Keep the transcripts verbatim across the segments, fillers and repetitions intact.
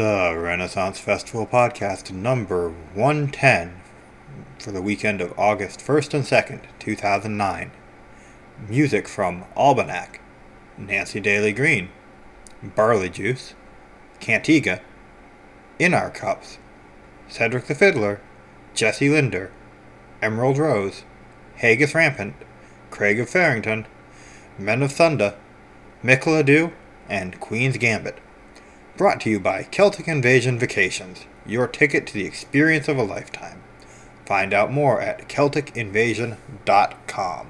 The Renaissance Festival Podcast number one ten for the weekend of August first and second, two thousand nine. Music from Albanac, Nancy Daly Green, Barley Juice, Cantiga, In Our Cups, Cedric the Fiddler, Jesse Linder, Emerald Rose, Haggis Rampant, Craig of Farrington, Men of Thunder, Mickle Ado, and Queen's Gambit. Brought to you by Celtic Invasion Vacations, your ticket to the experience of a lifetime. Find out more at Celtic Invasion dot com.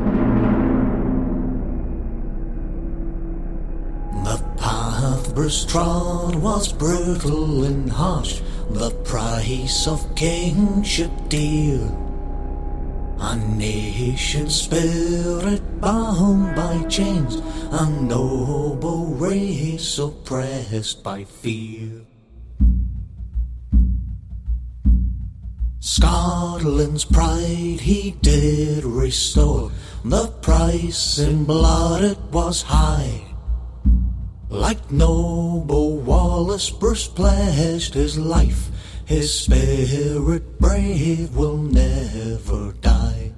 The path Bruce trod was brutal and harsh, the price of kingship dear. A nation spirit bound by chains, a noble race oppressed by fear. Scotland's pride he did restore, the price in blood it was high. Like noble Wallace, Bruce pledged his life, his spirit brave will never die.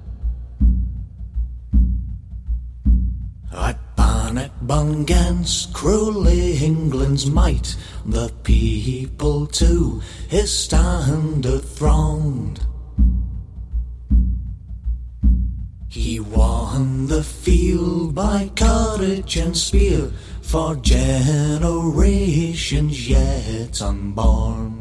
At Bannockburn 'gainst cruel England's might, the people to his standard thronged. He won the field by courage and spear, for generations yet unborn.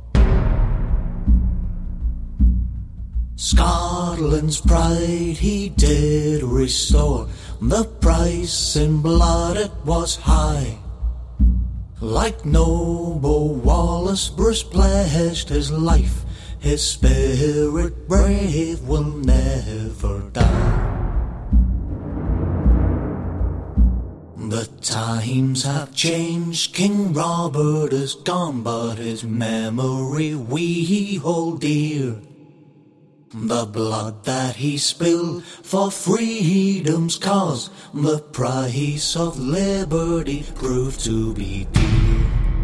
Scotland's pride he did restore, the price in blood it was high. Like noble Wallace, Bruce pledged his life, his spirit brave will never die. The times have changed, King Robert is gone, but his memory we hold dear. The blood that he spilled for freedom's cause, the price of liberty proved to be dear.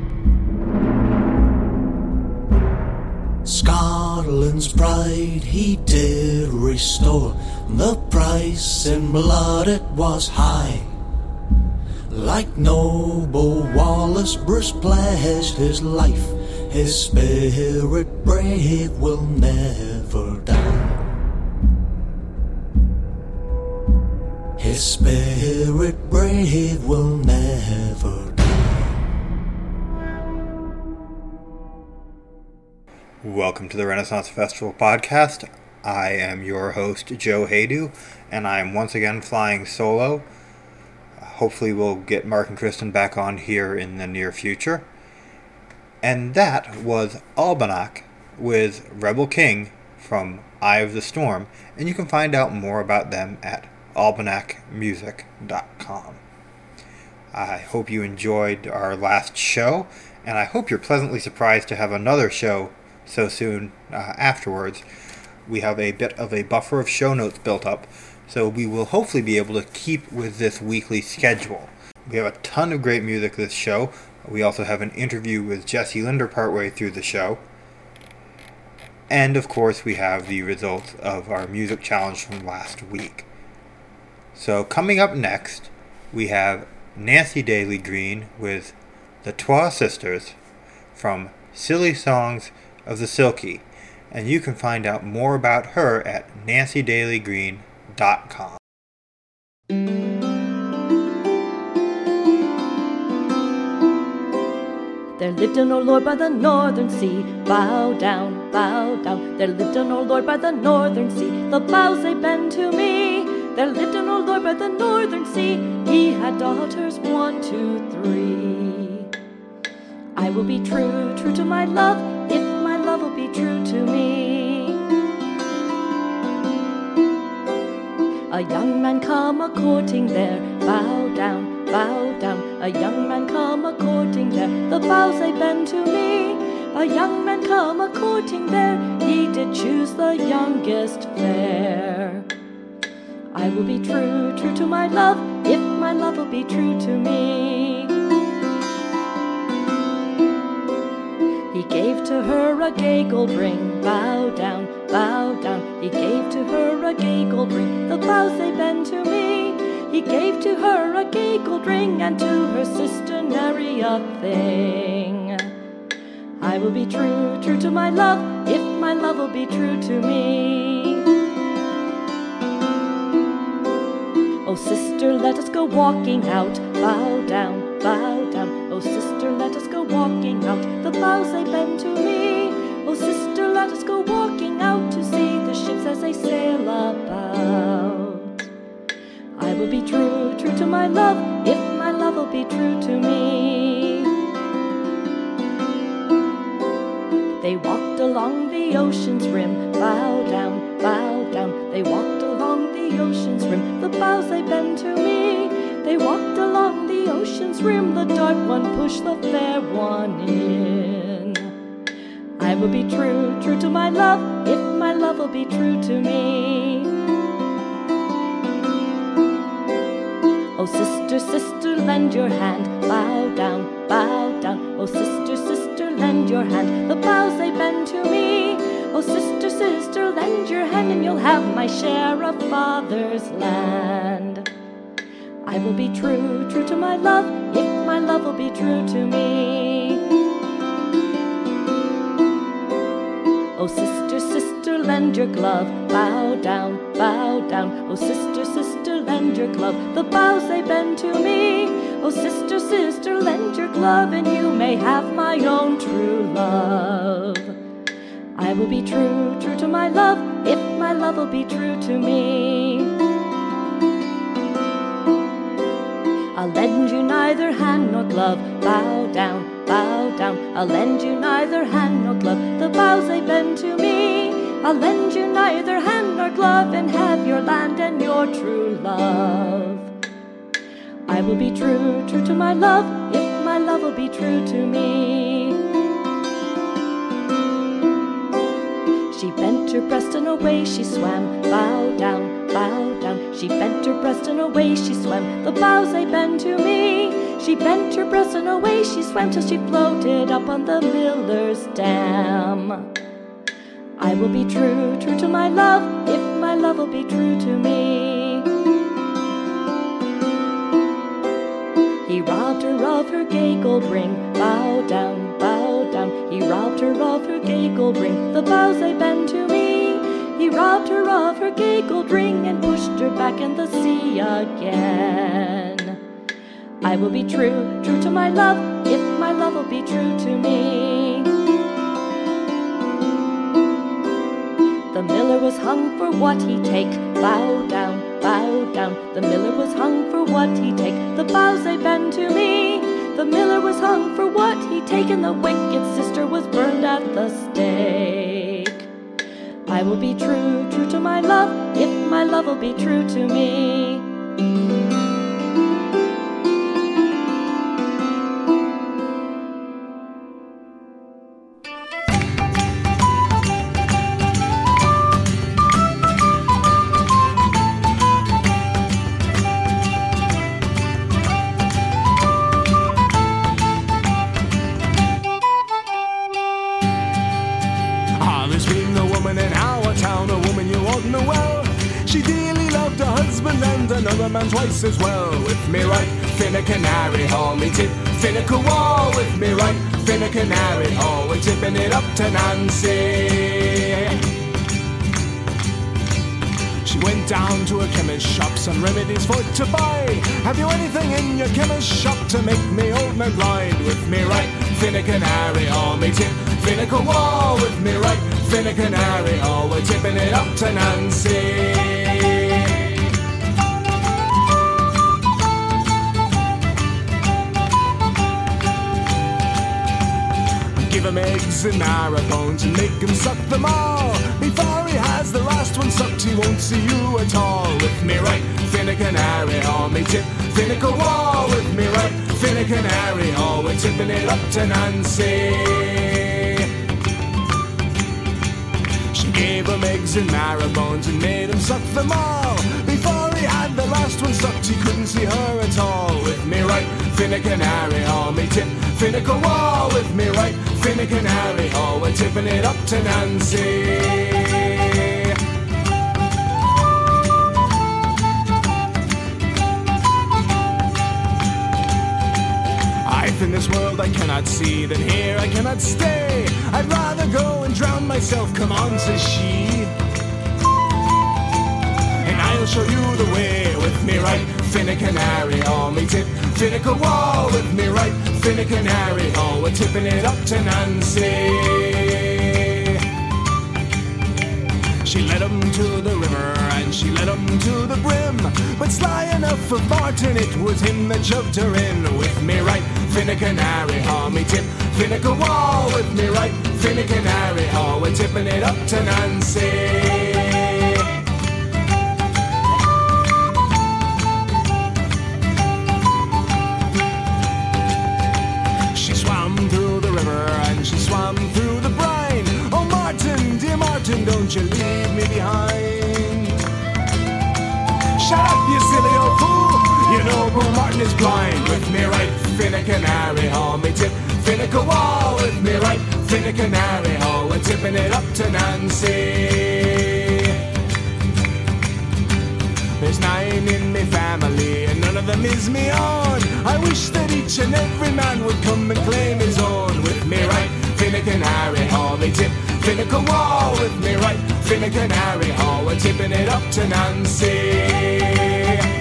Scotland's pride he did restore, the price in blood it was high. Like noble Wallace, Bruce pledged his life, his spirit brave will never die. His spirit brave will never die. Welcome to the Renaissance Festival Podcast. I am your host, Joe Haydu, and I am once again flying solo. Hopefully we'll get Mark and Kristen back on here in the near future. And that was Albanac with Rebel King from Eye of the Storm, and you can find out more about them at albanac music dot com. I hope you enjoyed our last show, and I hope you're pleasantly surprised to have another show so soon uh, afterwards. We have a bit of a buffer of show notes built up, so we will hopefully be able to keep with this weekly schedule. We have a ton of great music this show. We also have an interview with Jesse Linder partway through the show. And of course we have the results of our music challenge from last week. So coming up next, we have Nancy Daly Green with the Twa Sisters from Silly Songs of the Silky. And you can find out more about her at nancy daly green dot com. There lived an old lord by the northern sea. Bow down, bow down. There lived an old lord by the northern sea. The bows they bend to me. There lived an old lord by the northern sea. He had daughters, one, two, three. I will be true, true to my love, if my love will be true to me. A young man come a-courting there. Bow down, bow down. A young man come a-courting there. The bows they bend to me. A young man come a-courting there. He did choose the youngest fair. I will be true, true to my love, if my love will be true to me. to her a gay gold ring. Bow down, bow down. He gave to her a gay gold ring. The bows they bend to me. He gave to her a gay gold ring, and to her sister nary a thing. I will be true, true to my love, if my love will be true to me. Oh, sister, let us go walking out. Bow down, bow down. Oh, sister, let us go walking out. The bows they bend to me. Oh, sister, let us go walking out to see the ships as they sail about. I will be true, true to my love, if my love will be true to me. They walked along the ocean's rim. Bow down, bow down. They walked along the ocean's rim. The bows they bend to me. They walked along the ocean's rim. The dark one pushed the fair one in. I will be true, true to my love, if my love will be true to me. Oh, sister, sister, lend your hand. Bow down, bow down. Oh, sister, sister, lend your hand. The bows they bend to me. Oh, sister, sister, lend your hand, and you'll have my share of father's land. I will be true, true to my love, if my love will be true to me. Oh, sister, sister, lend your glove. Bow down, bow down. Oh, sister, sister, lend your glove. The bows they bend to me. Oh, sister, sister, lend your glove, and you may have my own true love. I will be true, true to my love, if my love will be true to me. I'll lend you neither hand nor glove. Bow down, bow down. I'll lend you neither hand nor glove. The bows they bend to me. I'll lend you neither hand nor glove, and have your land and your true love. I will be true, true to my love, if my love will be true to me. She bent her breast and away she swam. Bow down, bow down. She bent her breast and away she swam. The bows they bend to me. She bent her breast and away she swam, till she floated up on the miller's dam. I will be true, true to my love, if my love will be true to me. He robbed her of her gay gold ring. Bow down, bow down. He robbed her of her gay gold ring. The bows they bend to me. He robbed her of her gay gold ring, and pushed her back in the sea again. I will be true, true to my love, if my love will be true to me. The miller was hung for what he take. Bow down, bow down. The miller was hung for what he take. The bows they bend to me. The miller was hung for what he take, and the wicked sister was burned at the stake. I will be true, true to my love, if my love will be true to me. Another man twice as well. With me right, finna canary hall, me tip, finna wall. With me right, finna canary hall, we're tipping it up to Nancy. She went down to a chemist shop, some remedies for to buy. Have you anything in your chemist shop to make me old man blind? With me right, finna canary hall, me tip, finna wall. With me right, finna canary hall, we're tipping it up to Nancy. Give him eggs and marrow bones and make him suck them all. Before he has the last one sucked, he won't see you at all. With me right, finna canary hall, me tip, finna wall. With me right, finna canary hall, we're tipping it up to Nancy. She gave him eggs and marrow bones and made him suck them all. Before he had the last one sucked, he couldn't see her at all. With me right, Finnegan Harry, oh me tip, Finnical Wall with me right, Finnegan Harry, oh we're tipping it up to Nancy. In this world I cannot see, then here I cannot stay. I'd rather go and drown myself, come on, says she. And I'll show you the way, with me right, Finnegan Harry, oh me tip, Finnical Wall, with me right, Finnegan Harry, oh we're tipping it up to Nancy. She led him to the river, and she led him to the brim, but sly enough for Martin, it was him that shoved her in. With me right, Finnegan Harry, oh me tip, Finnical Wall, with me right, Finnegan Harry, oh we're tipping it up to Nancy. She swam through the river, and she swam through the brine. Oh Martin, dear Martin, don't you leave me behind. Shut up, you silly old fool, you know poor Martin is blind. With me right, Finnegan Harry, oh me tip, Finnical Wall, with me right, Finnegan Harry, oh we're tipping it up to Nancy. There's nine in me family, and none of them is me own. I wish that each and every man would come and claim his own. With me right, Finnegan Harry, oh me tip, Finnical Wall, with me right, Finnegan Harry, oh we're tipping it up to Nancy.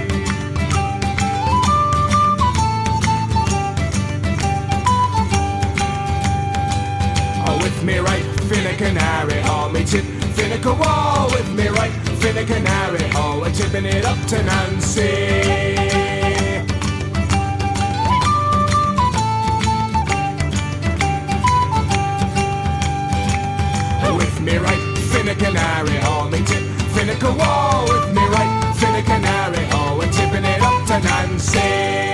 With me right, Finnegan Harry, oh me tip, Finnical Wall, with me right, Finnegan Harry, oh we're tipping it up to Nancy. With me right, Finnegan Harry, oh me tip, Finnical Wall, with me right, Finnegan Harry, oh we're tipping it up to Nancy.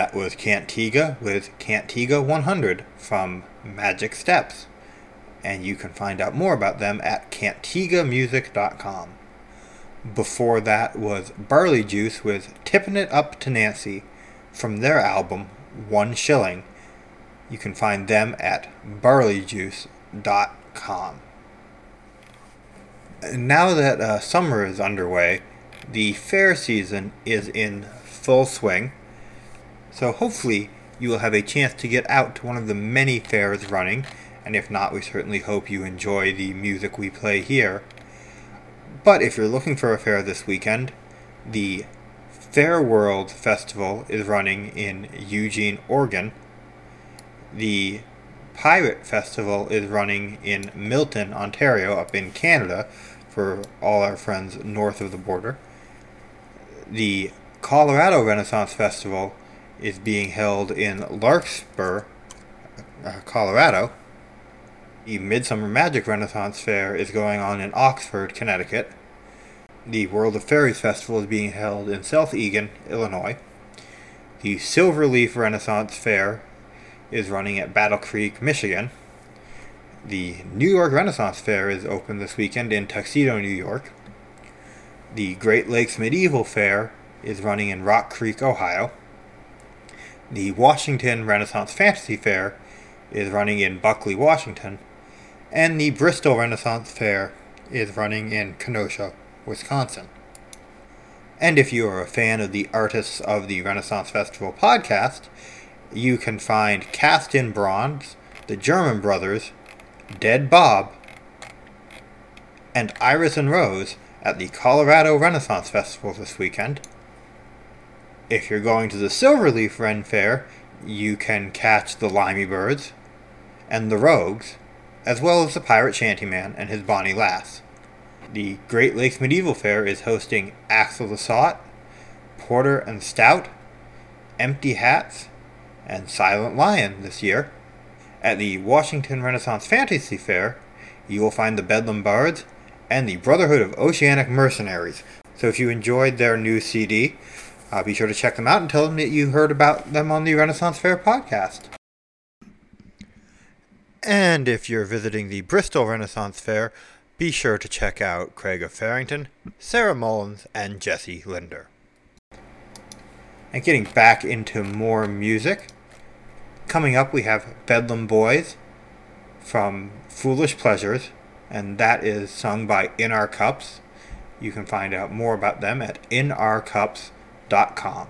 that was Cantiga with Cantiga one hundred from Magic Steps. And you can find out more about them at cantiga music dot com. Before that was Barley Juice with Tippin' It Up to Nancy from their album One Shilling. You can find them at barley juice dot com. Now that uh, summer is underway, the fair season is in full swing, so hopefully you will have a chance to get out to one of the many fairs running, and if not, we certainly hope you enjoy the music we play here. But if you're looking for a fair this weekend, the Fair World Festival is running in Eugene, Oregon. The Pirate Festival is running in Milton, Ontario, up in Canada, for all our friends north of the border. The Colorado Renaissance Festival is being held in Larkspur, uh, Colorado. The Midsummer Magic Renaissance Fair is going on in Oxford, Connecticut. The World of Fairies Festival is being held in South Eagan, Illinois. The Silverleaf Renaissance Fair is running at Battle Creek, Michigan. The New York Renaissance Fair is open this weekend in Tuxedo, New York. The Great Lakes Medieval Fair is running in Rock Creek, Ohio. The Washington Renaissance Fantasy Fair is running in Buckley, Washington. And the Bristol Renaissance Fair is running in Kenosha, Wisconsin. And if you are a fan of the Artists of the Renaissance Festival podcast, you can find Cast in Bronze, the German Brothers, Dead Bob, and Iris and Rose at the Colorado Renaissance Festival this weekend. If you're going to the Silverleaf Ren Fair, you can catch the Limey Birds and the Rogues, as well as the Pirate Shantyman and his Bonnie Lass. The Great Lakes Medieval Fair is hosting Axel the Sot, Porter and Stout, Empty Hats, and Silent Lion this year. At the Washington Renaissance Fantasy Fair, you will find the Bedlam Bards and the Brotherhood of Oceanic Mercenaries. So if you enjoyed their new C D, uh, be sure to check them out and tell them that you heard about them on the Renaissance Fair podcast. And if you're visiting the Bristol Renaissance Fair, be sure to check out Craig of Farrington, Sarah Mullins, and Jesse Linder. And getting back into more music, coming up we have Bedlam Boys from Foolish Pleasures, and that is sung by In Our Cups. You can find out more about them at in our cups dot com.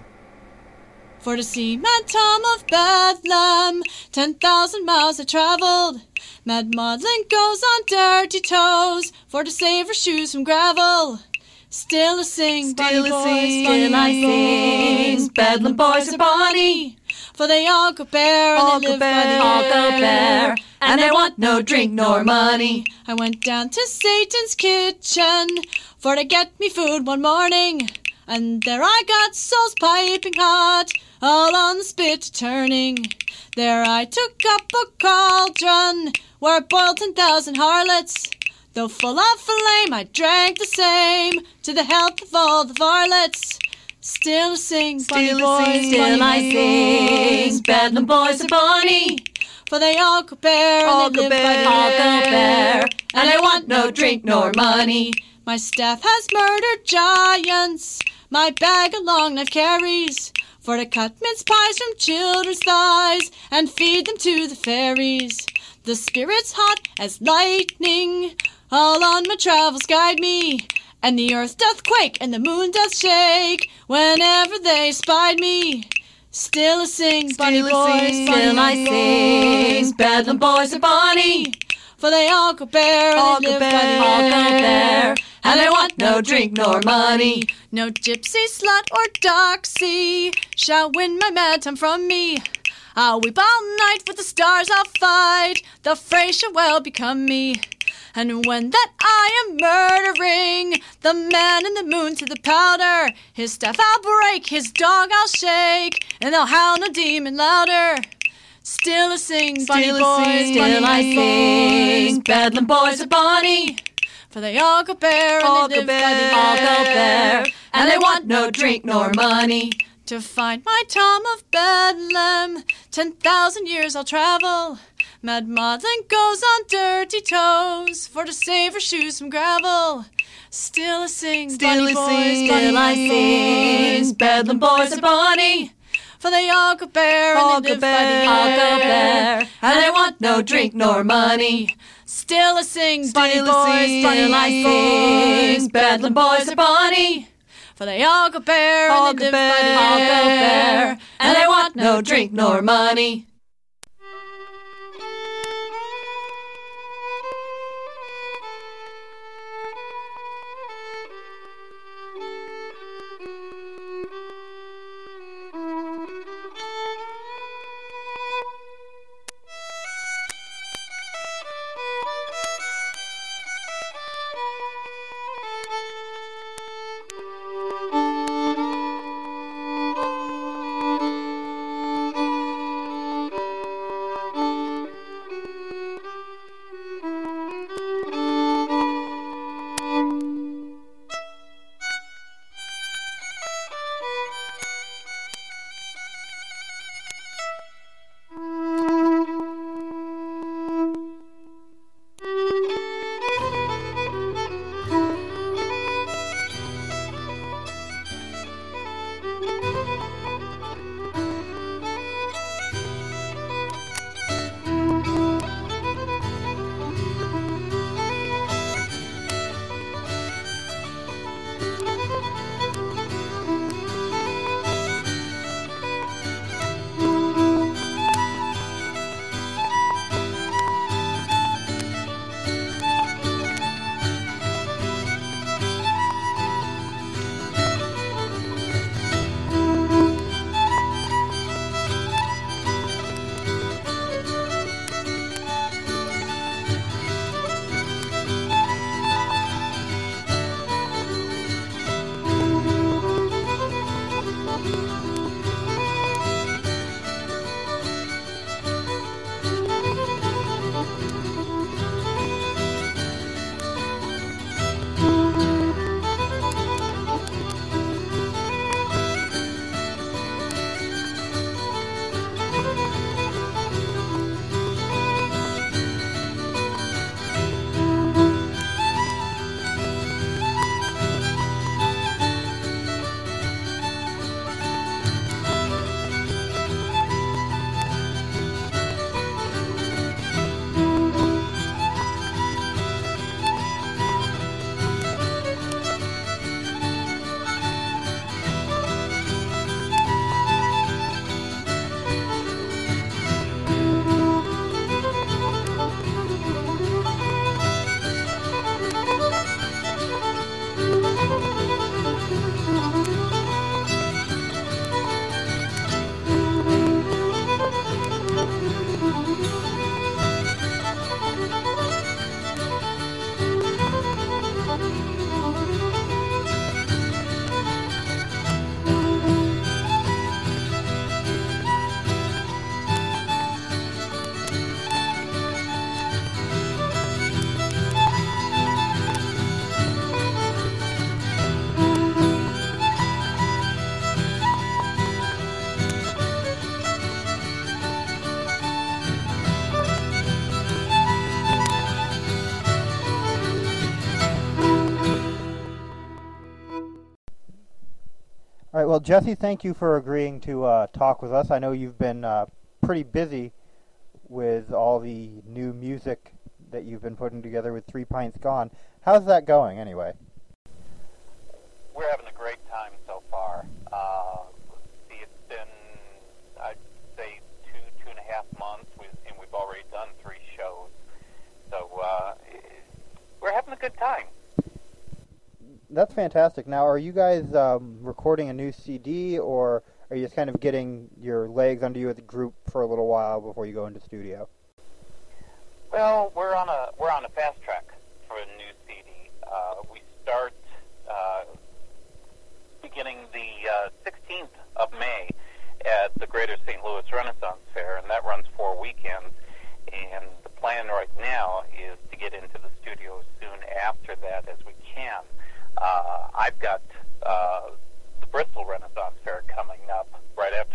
For to see Mad Tom of Bedlam, ten thousand miles I travelled. Mad Maudlin goes on dirty toes, for to save her shoes from gravel. Still I sing, Still bonny I boys, sing, bonny still I boys. sing. Bedlam boys are bonny, for they all go bare, and all they go live by bare, the all go air. bare, and they want no drink nor money. I went down to Satan's kitchen, for to get me food one morning. And there I got souls piping hot, all on the spit turning. There I took up a cauldron, where I boiled ten thousand harlots. Though full of flame, I drank the same, to the health of all the varlets. Still I sing, bonny Still I boys, sing, still bonny I sing. boys. Bedlam boys are bonny, For they all go bare, all and they go live by bare, the all go air. bare, and they want no drink nor money. My staff has murdered giants, my bag a long knife carries, for to cut mince pies from children's thighs, and feed them to the fairies. The spirits hot as lightning, all on my travels guide me, and the earth doth quake, and the moon doth shake, whenever they spied me. Still I sing, bonny Still I boys, sing, bonny still I boys. sing. Bedlam boys are bonny, For they all go bare, all and they go live by bare, the all go air. bare, and they want no drink nor money. No gypsy, slut, or doxy shall win my mad time from me. I'll weep all night, with the stars I'll fight, the fray shall well become me. And when that I am murdering the man in the moon to the powder, his staff I'll break, his dog I'll shake, and they'll howl no demon louder. Still I sing, bonny Still boys, I sing, bonny still I sing. boys. Bedlam boys are bonny, For they all go bare, all and they go live by bare, the all go air. bare, and they want no drink nor money. To find my Tom of Bedlam, ten thousand years I'll travel. Mad Maudlin goes on dirty toes for to save her shoes from gravel. Still I sing, Still bonny I boys, sing, bonny still I sing, boys, Bedlam boys are bonny. For they all go bare and they live by the all go air, bare, and they want no drink nor money. Still I sing, bonny Still boys, I sing, bonny still I boys, sing, Bedlam boys are bonny. For they all go bare all and they go live by the bare, all go air, bare, and they want no drink nor money. All right, well, Jesse, thank you for agreeing to uh, talk with us. I know you've been uh, pretty busy with all the new music that you've been putting together with Three Pints Gone. How's that going, anyway? We're having a great time so far. Uh, let's see, it's been, I'd say, two, two and a half months, we've, and we've already done three shows. So uh, we're having a good time. That's fantastic. Now, are you guys um, recording a new C D, or are you just kind of getting your legs under you as a group for a little while before you go into studio? Well, we're on a we're on a fast track for a new C D. Uh, we start uh, beginning the uh, sixteenth of May at the Greater Saint Louis Renaissance Fair, and that runs four weekends. And the plan right now is to get into the studio soon after that as we can. Uh, I've got uh, the Bristol Renaissance Fair coming up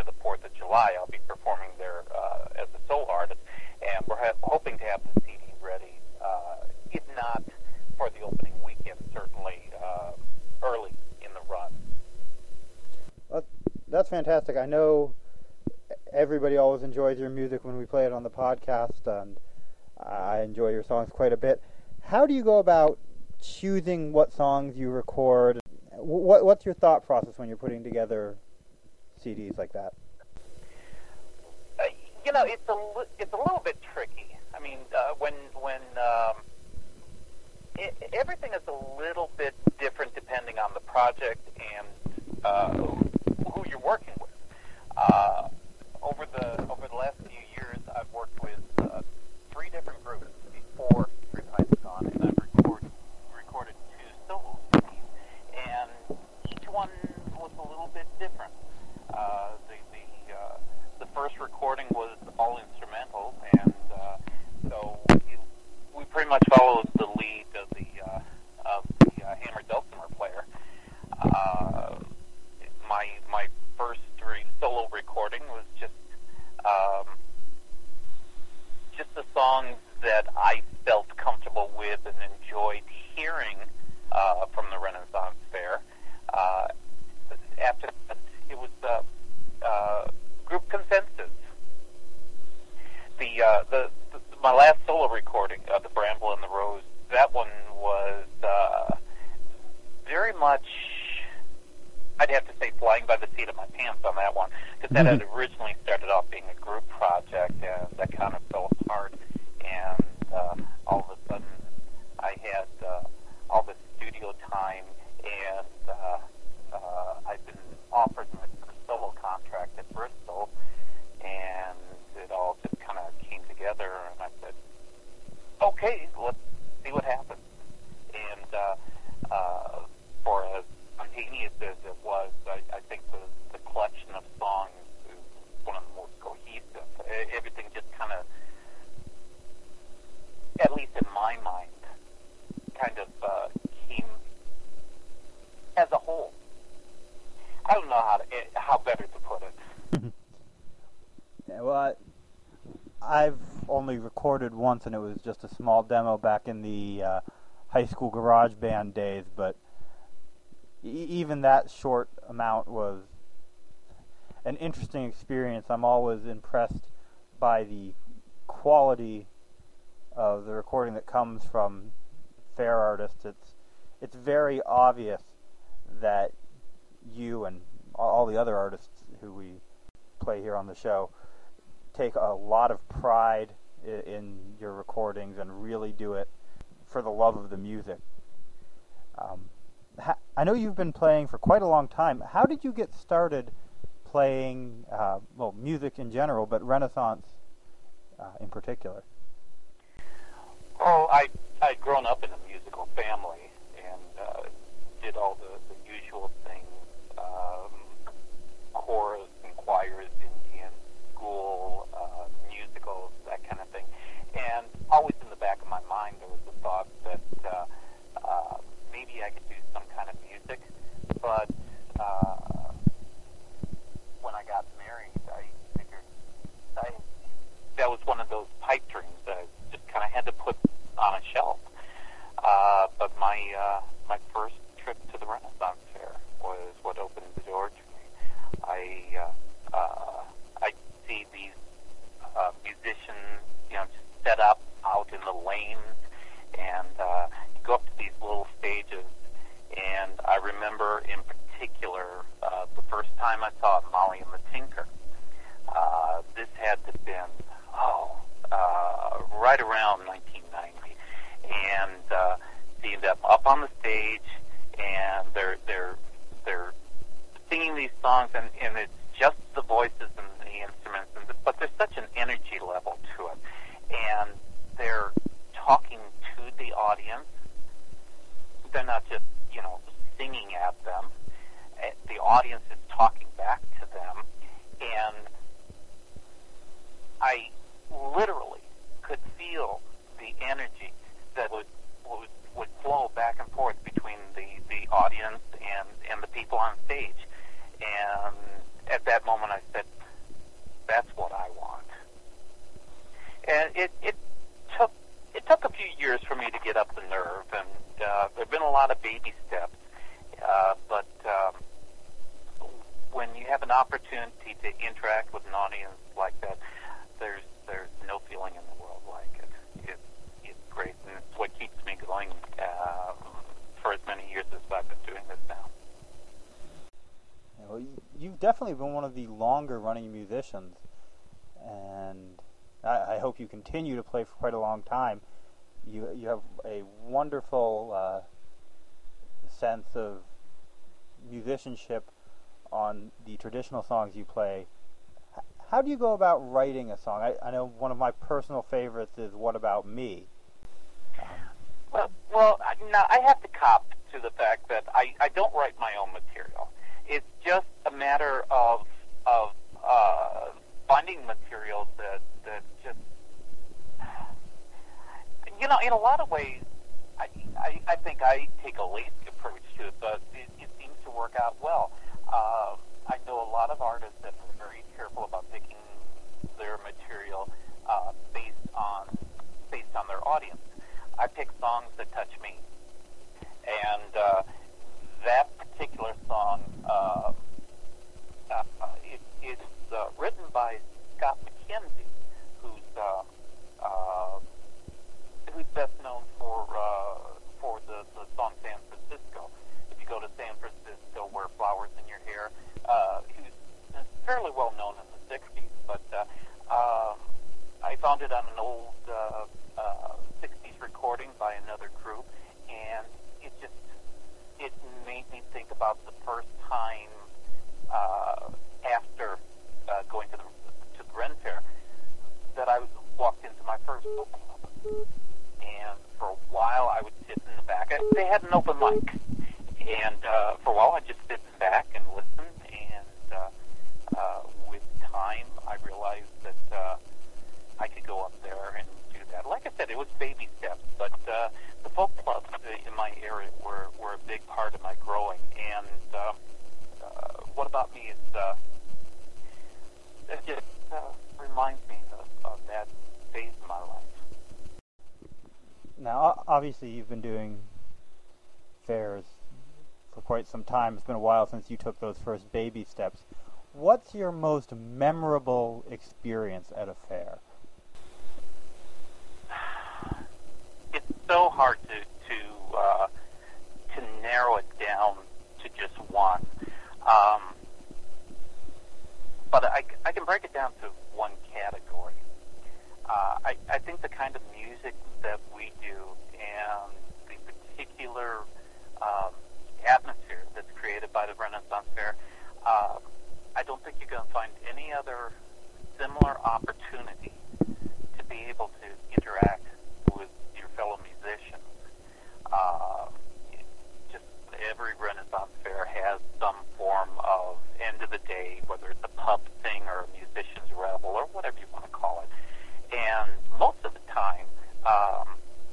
of the fourth of July, I'll be performing there uh, as a solo artist, and we're ha- hoping to have the C D ready, uh, if not for the opening weekend, certainly uh, early in the run. Well, that's fantastic. I know everybody always enjoys your music when we play it on the podcast, and I enjoy your songs quite a bit. How do you go about choosing what songs you record? What, what's your thought process when you're putting together C Ds like that? Uh, you know, it's a li- it's a little bit tricky. I mean, uh, when when um, it, everything is a little bit different depending on the project and uh, who you're working with. Uh, over the over the last few years, I've worked with uh, three different groups before Three Pints Gone, and I've recorded recorded two solo C Ds, and each one was a little bit different. Uh, the the uh, the first recording was all instrumental, and uh, so we, we pretty much followed the lead of the uh, of the uh, hammered dulcimer player. Uh, my my first re- solo recording was just um, just the songs that I felt comfortable with and enjoyed hearing uh, from the Renaissance Fair. Uh, after that, it was uh, uh, group consensus. The, uh, the the my last solo recording, uh, the Bramble and the Rose, that one was uh, very much, I'd have to say, flying by the seat of my pants on that one, because that had originally started off being a group project, and that kind of fell apart, and uh, all of a sudden I had uh, all the studio time, and uh, uh, I've been offered my solo contract at Bristol, and it all just kind of came together, and I said, okay, let's see what happens. And uh, uh, for as spontaneous as it was, I, I think the, the collection of songs is one of the most cohesive. Everything just kind of, at least in my mind, kind of uh, came as a whole. I don't know how to, how better to put it. Yeah, well, I, I've only recorded once, and it was just a small demo back in the uh, high school garage band days, but e- even that short amount was an interesting experience. I'm always impressed by the quality of the recording that comes from fair artists. It's, it's very obvious that you and all the other artists who we play here on the show take a lot of pride in your recordings and really do it for the love of the music. Um, ha- I know you've been playing for quite a long time. How did you get started playing, uh, well, music in general, but Renaissance uh, in particular? Oh, I, I'd grown up in a musical family and uh, did all the, the usual things, um, chorus and choirs in, in school, uh, musicals, that kind of thing. And always in the back of my mind there was the thought that uh, uh, maybe I could do some kind of music. But uh, when I got married, I figured I, that was one of those pipe dreams that I just kind of had to put on a shelf. Uh, but my uh, my first trip to the Renaissance Fair was what opened the door to me. I uh, uh, I see these uh, musicians, you know, just set up out in the lanes, and uh, you go up to these little stages. And I remember in particular uh, the first time I saw Molly and the Tinker. Uh, this had to have been oh uh, right around nineteen ninety, and uh, seeing them up on the stage, and they're they're they're singing these songs, and, and it's just the voices and the instruments, and the, but there's such an energy level to it, and they're talking to the audience. They're not just, you know, singing at them. The audience is talking back to them, and I literally could feel the energy that would would, would flow back and forth between the, the audience and, and the people on stage. And at that moment I said, have been a lot of baby steps, uh, but um, when you have an opportunity to interact with an audience like that, there's there's no feeling in the world like it. It's, it's great, and it's what keeps me going uh, for as many years as I've been doing this now. Well, you've definitely been one of the longer-running musicians, and I, I hope you continue to play for quite a long time. You you have a wonderful uh, sense of musicianship on the traditional songs you play. H- how do you go about writing a song? I, I know one of my personal favorites is "What About Me." Um, well, well, now I have to cop to the fact that I, I don't write my own material. It's just a matter of of uh, finding material that that just, you know, in a lot of ways, I, I, I think I take a lazy approach to it, but it, it seems to work out well. Uh, I know a lot of artists that are very careful about picking their material uh, based on based on their audience. I pick songs that touch me, and uh, that particular song uh, uh, it, it's uh, written by Scott McKenzie, who's uh, uh, who's best known for uh, for the, the song San Francisco. If you go to San Francisco, Wear Flowers in Your Hair, uh, he was fairly well known in the sixties, but uh, um, I found it on an old uh, uh, sixties recording by another group, and it just it made me think about the first time uh, after uh, going to the to the Ren Fair that I walked into my first book club. And for a while, I would sit in the back. They had an open mic, and uh, for a while, I'd just sit in the back and listen. And uh, uh, with time, I realized that uh, I could go up there and do that. Like I said, it was baby steps, but uh, the folk clubs in my area were, were a big part of my growing. And uh, uh, What About Me is uh, it just uh, reminds me of, of that phase of my life. Now, obviously, you've been doing fairs for quite some time. It's been a while since you took those first baby steps. What's your most memorable experience at a fair? It's so hard to to uh, to narrow it down to just one, um, but I, I can break it down to one category. Uh, I, I think the kind of music that we do and the particular um, atmosphere that's created by the Renaissance Fair, uh, I don't think you're going to find any other similar opportunity to be able to interact with your fellow musicians. Uh, just every Renaissance Fair has some form of end of the day, whether it's a pub thing or a musician's revel or whatever you want to call it. And most of the time, um,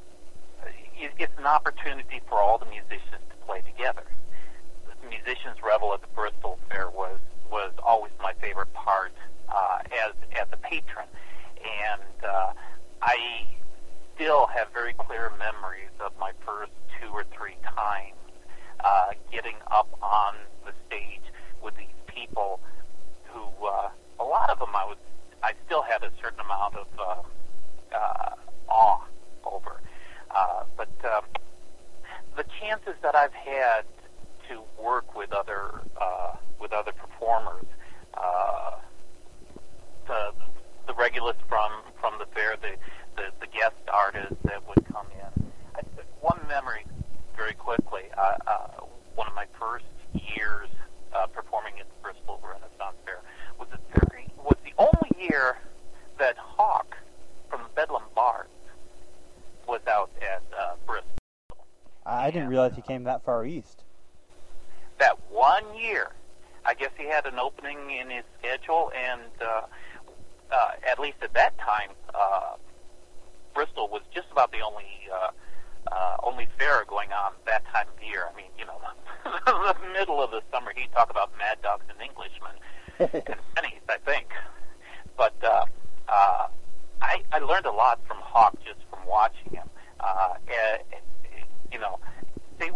it, it's an opportunity for all the musicians to play together. The musicians' revel at the Bristol Fair was, was always my favorite part uh, as as a patron, and uh, I still have very clear memories of my first two or three times uh, getting up on the stage with these people who, uh, a lot of them I was I still had a certain amount of um, uh, awe over. Uh, but um, the chances that I've had to work with other uh, with other performers, uh, the the regulars from, from the fair, the, the, the guest artists that would come in. I, one memory, very quickly, uh, uh, one of my first years uh, performing at the Bristol Renaissance Fair was a very was the only year that Hawk from the Bedlam Bards was out at uh, Bristol. I didn't and, realize he came that far east. That one year, I guess he had an opening in his schedule, and uh, uh, at least at that time, uh, Bristol was just about the only uh, uh, only fair going on that time of year. I mean, you know, the middle of the summer, he'd talk about Mad Dogs and Englishmen and pennies, I think. But uh, uh, I, I learned a lot from Hawk just from watching him. Uh, and, you know, they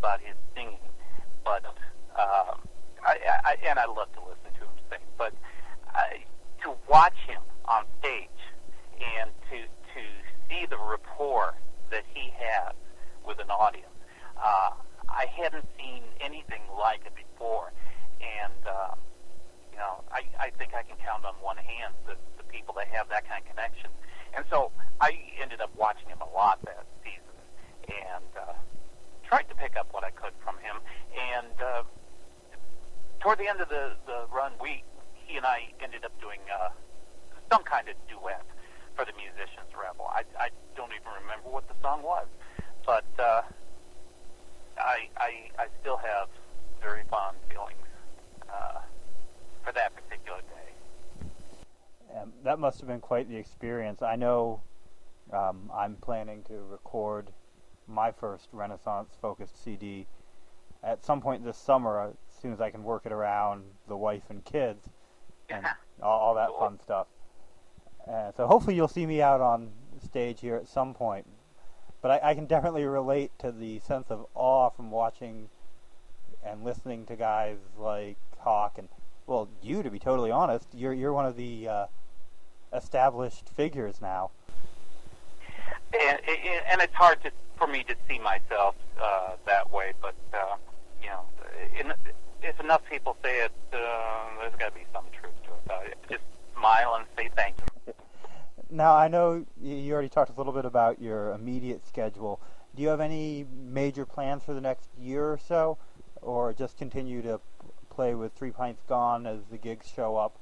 about his singing, but um, I, I, and I love to listen to him sing. But I, to watch him on stage and to to see the rapport that he has with an audience, uh, I hadn't seen anything like it before, and uh, you know, I, I think I can count on one hand the, the people that have that kind of connection. And so I ended up watching him a lot that season and uh, tried to pick up what I could from him. And uh, toward the end of the, the run, we he and I ended up doing uh, some kind of duet for the Musicians Rebel. I, I don't even remember what the song was, but uh, I, I I still have very fond feelings uh, for that particular day. Um, that must have been quite the experience. I know um, I'm planning to record my first Renaissance-focused C D at some point this summer, uh, as soon as I can work it around the wife and kids and all, all that fun stuff. Uh, so hopefully you'll see me out on stage here at some point. But I, I can definitely relate to the sense of awe from watching and listening to guys like Hawk and, well, you, to be totally honest, you're you're one of the uh, established figures now. And, and it's hard to, for me to see myself uh, that way, but, uh, you know, in, if enough people say it, uh, there's got to be some truth to it. Uh, just smile and say thank you. Now, I know you already talked a little bit about your immediate schedule. Do you have any major plans for the next year or so, or just continue to play with Three Pints Gone as the gigs show up?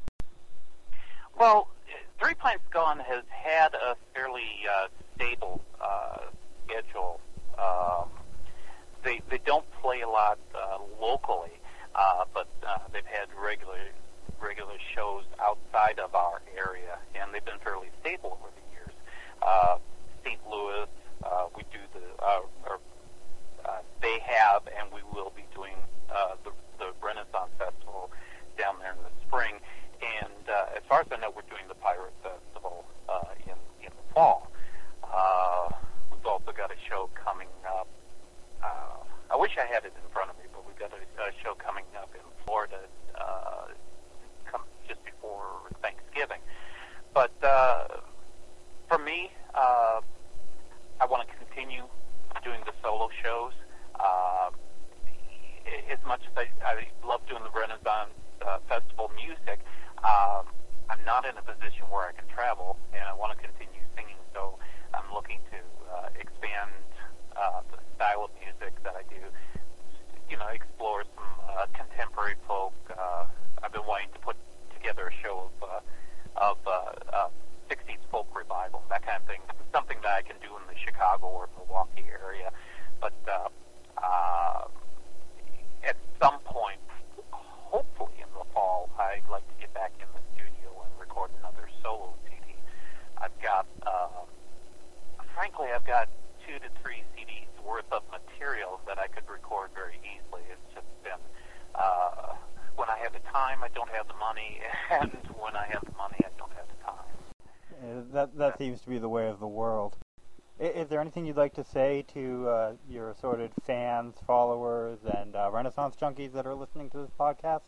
Well, Three Pints Gone has had a fairly uh, stable uh, schedule. Um, they they don't play a lot uh, locally, uh, but uh, they've had regular regular shows outside of our area, and they've been fairly stable over the years. Uh, Saint Louis, uh, we do the, uh, or uh, they have, and we will be doing uh, the, the Renaissance Festival down there in the spring. And uh, as far as I know, we're doing the Pirate Festival uh, in, in the fall. Uh, we've also got a show coming up. Uh, I wish I had it in front of me, but we've got a, a show coming up in Florida uh, come just before Thanksgiving. But uh, for me, uh, I want to continue doing the solo shows. Uh, as much as I, I love doing the Renaissance uh, Festival music, um, I'm not in a position where I can travel, and I want to continue singing. So I'm looking to uh, expand uh, the style of music that I do. You know, explore some uh, contemporary folk. Uh, I've been wanting to put together a show of uh, of uh, uh, sixties folk revival, that kind of thing. Something that I can do in the Chicago or Milwaukee area. But uh, uh, at some point, hopefully in the fall, I'd like to get back in the studio and record another solo C D. I've got, uh, frankly, I've got two to three C Ds worth of material that I could record very easily. It's just been, uh, when I have the time, I don't have the money, and when I have the money, I don't have the time. Yeah, that that seems to be the way of the world. Is there anything you'd like to say to uh, your assorted fans, followers, and uh, Renaissance junkies that are listening to this podcast?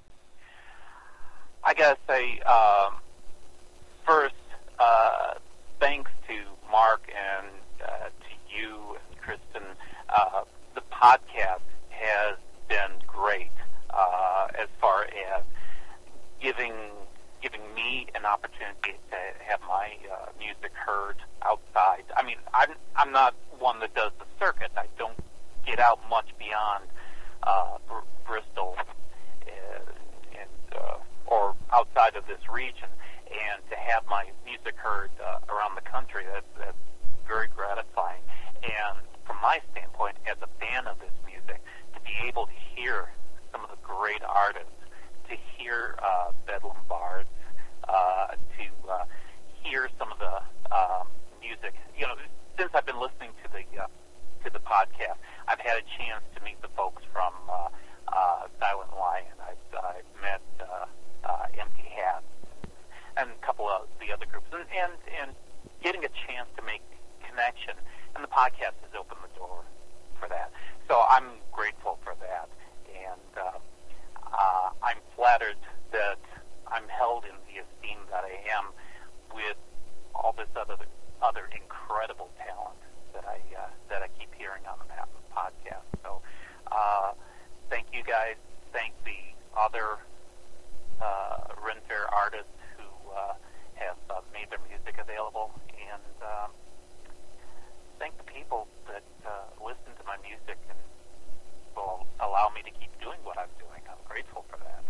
I gotta say, um, first, uh, thanks to Mark and uh, to you and Kristen. Uh, the podcast has been great uh, as far as giving giving me an opportunity to have my uh, music heard outside. I mean, I'm I'm not one that does the circuit. I don't get out much beyond uh, Br- Bristol uh, and uh, or outside of this region, and to have my music heard uh, around the country, that's, that's very gratifying. And from my standpoint, as a fan of this music, to be able to hear some of the great artists, to hear uh, Bedlam Bards, uh, to uh, hear some of the um, music. You know, since I've been listening to the uh, to the podcast, I've had a chance to meet the folks from uh, uh, Silent Lion. I've, I've met uh, uh, Empty Hat and a couple of the other groups, and, and and getting a chance to make connection. And the podcast has opened the door for that. so I'm grateful for that, and uh, uh, I'm flattered that I'm held in the esteem that I am with all this other other incredible talent that I uh, that I keep hearing on the Map podcast. So, uh, thank you guys. Thank the other uh, Ren Fair artists who uh, have uh, made their music available, and um, thank the people that uh, listen to my music and will allow me to keep doing what I'm doing. I'm grateful for that.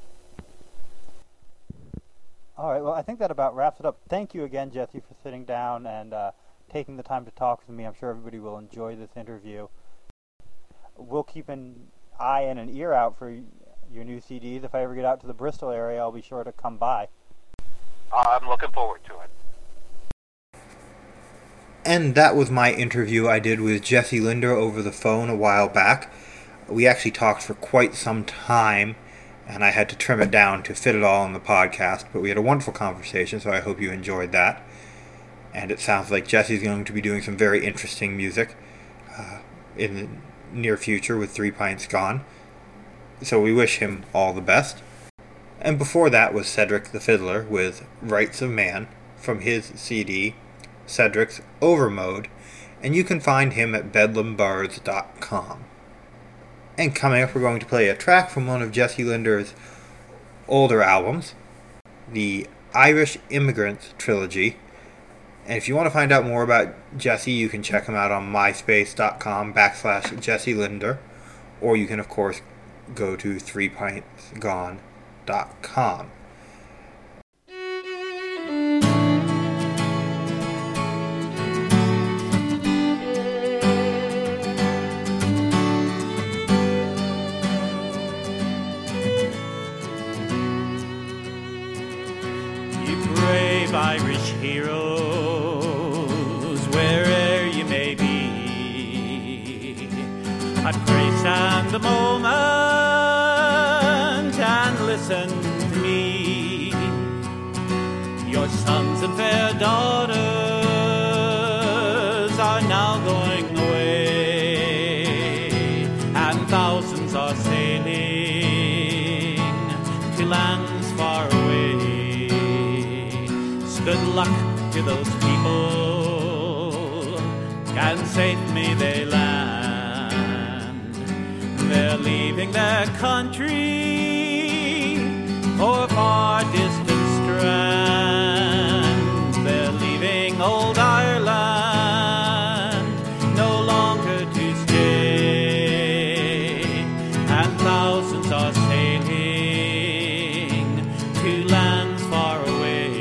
All right, well, I think that about wraps it up. Thank you again, Jesse, for sitting down and uh, taking the time to talk with me. I'm sure everybody will enjoy this interview. We'll keep an eye and an ear out for your new C Ds. If I ever get out to the Bristol area, I'll be sure to come by. Uh, I'm looking forward to it. And that was my interview I did with Jesse Linder over the phone a while back. We actually talked for quite some time, and I had to trim it down to fit it all in the podcast, but we had a wonderful conversation, so I hope you enjoyed that. And it sounds like Jesse's going to be doing some very interesting music uh, in the near future with Three Pints Gone, so we wish him all the best. And before that was Cedric the Fiddler with Rights of Man from his C D, Cedric's Overmode, and you can find him at bedlam bards dot com. And coming up, we're going to play a track from one of Jesse Linder's older albums, the Irish Immigrants Trilogy. And if you want to find out more about Jesse, you can check him out on myspace.com backslash Jesse Linder, or you can, of course, go to three pints gone dot com. Irish heroes, where'er you may be, I pray stand the moment and listen to me. Your sons and fair daughters are now going away, and thousands are sailing to lands far away. Good luck to those people, and safe may they land. They're leaving their country for far distant strands. They're leaving old Ireland, no longer to stay, and thousands are sailing to lands far away.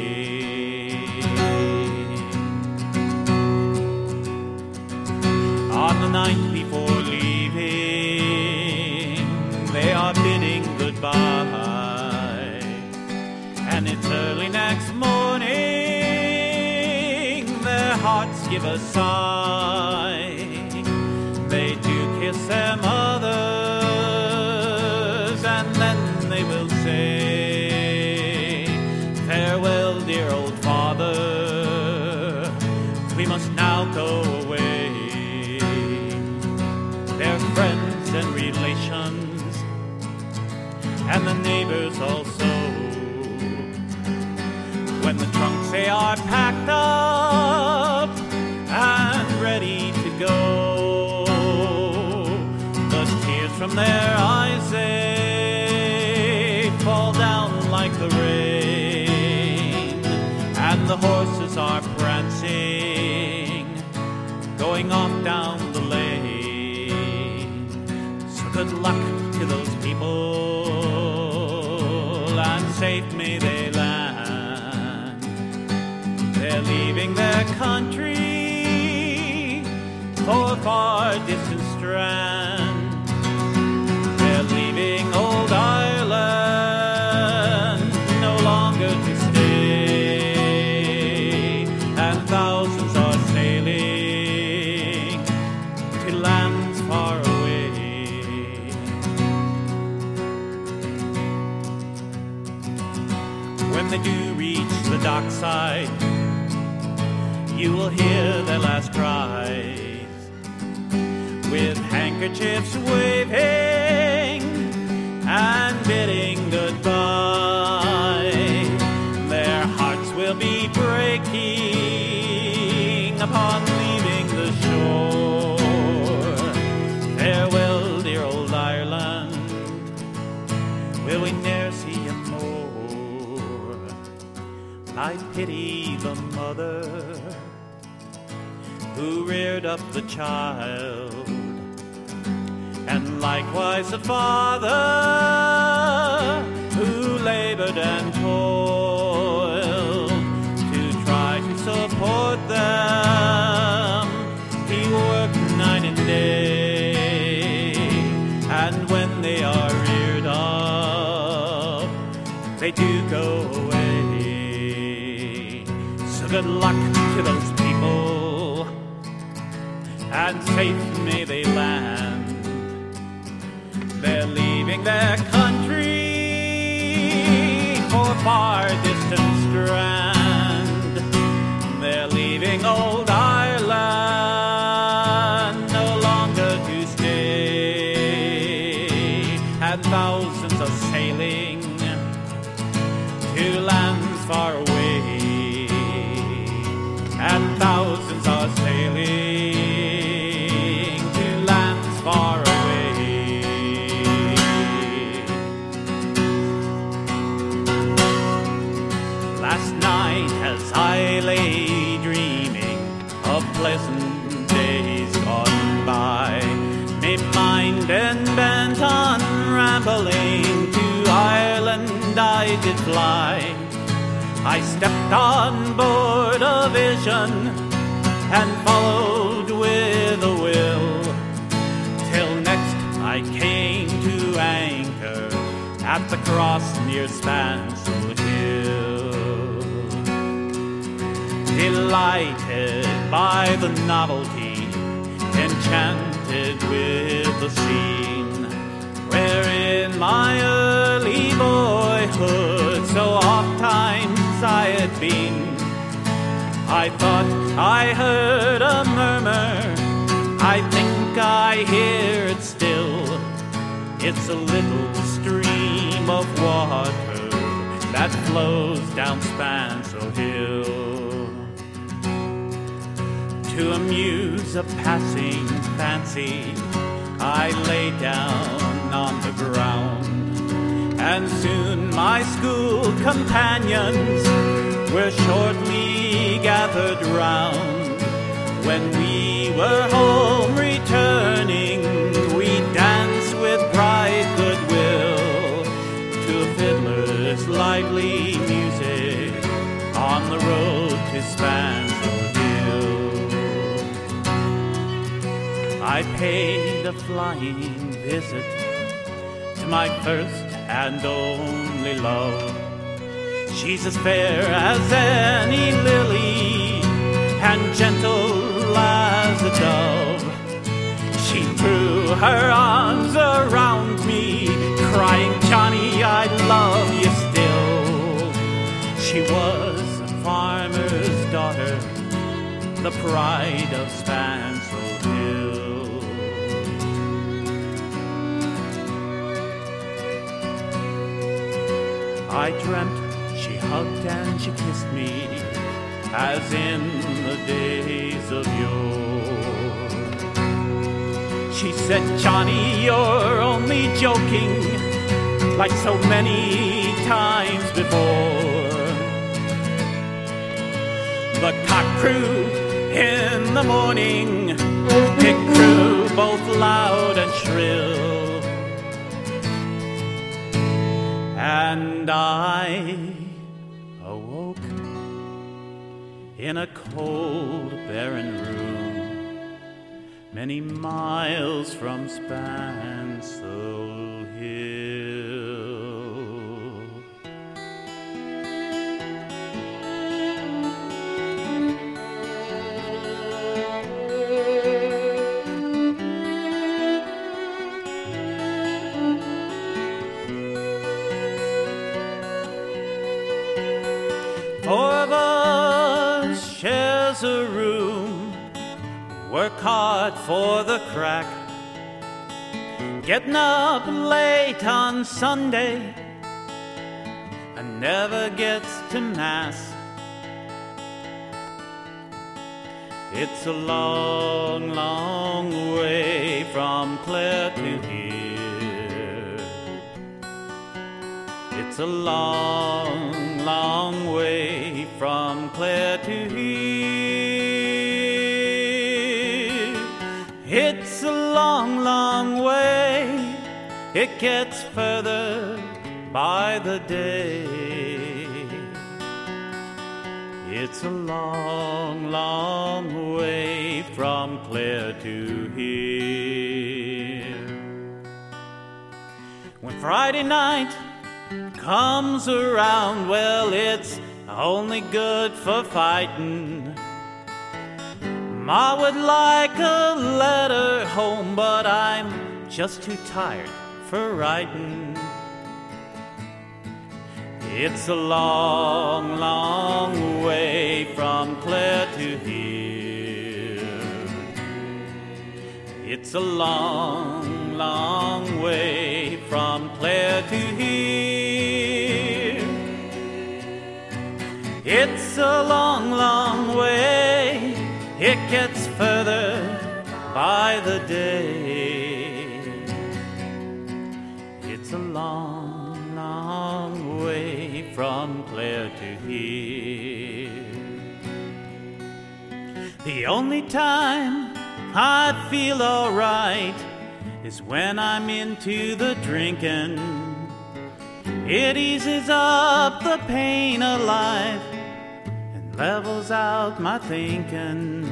On the night before leaving, they are bidding goodbye, and it's early next morning, their hearts give a sigh. They do kiss their mothers, and then they will say, farewell, dear old father, we must now go away. Their friends and relations, and the neighbors also, when the trunks they are packed up and ready to go, the tears from their eyes they fall down like the rain, and the horses are prancing, going off down the lane. Good luck to those people, and safe may they land. They're leaving their country for far distant strands. They're leaving old Ireland, no longer to stay, and thousands are sailing to lands far away. When they do reach the dockside, you will hear their last cries. with handkerchiefs waving and bidding goodbye. Their hearts will be breaking upon leaving the shore. Farewell, dear old Ireland, will we ne'er see you more? I pity the mother who reared up the child, and likewise the father who labored and toiled to try to support them. He worked night and day, and when they are reared up, they do go away. So good luck to those people, and safe may they land. They're leaving their country for far distant strand. They're leaving old Ireland no longer to stay, and thousands are sailing to lands far away, and thousands are sailing far away. Last night as I lay dreaming of pleasant days gone by, me mind and bent on rambling to Ireland I did fly. I stepped on board a vision and followed with a will, I came to anchor at the cross near Spansel Hill. Delighted by the novelty, enchanted with the scene, wherein my early boyhood so oft times I had been. I thought I heard a murmur, I think I hear it still. It's a little stream of water that flows down Spansel Hill. To amuse a passing fancy, I lay down on the ground, and soon my school companions were shortly gathered round. When we were home returning, we danced with bright goodwill to a fiddler's lively music on the road to Spansel Hill. I paid a flying visit to my first and only love. She's as fair as any lily and gentle as a dove. She threw her arms around me, crying, Johnny, I love you still. She was a farmer's daughter, the pride of Spansel Hill. I dreamt she hugged and she kissed me as in the days of yore. She said, Johnny, you're only joking, like so many times before. The cock crew in the morning, it crew both loud and shrill, and I awoke in a cold, barren room, many miles from Spansel Hill. Four of us shares a room, work hard for the crack, Getting up late on Sunday and never gets to Mass. It's a long, long way from Clare to here. It's a long, long way from Clare to here. It's a long, long way. It gets further by the day. It's a long, long way from Clare to here. When Friday night comes around, well, it's only good for fighting. Ma would like a letter home, but I'm just too tired for writing. It's a long, long way from Clare to here. It's a long, long way from Clare to here. It's a long, long way. It gets further by the day. It's a long, long way from Clare to here. The only time I feel alright is when I'm into the drinking. It eases up the pain of life and levels out my thinking.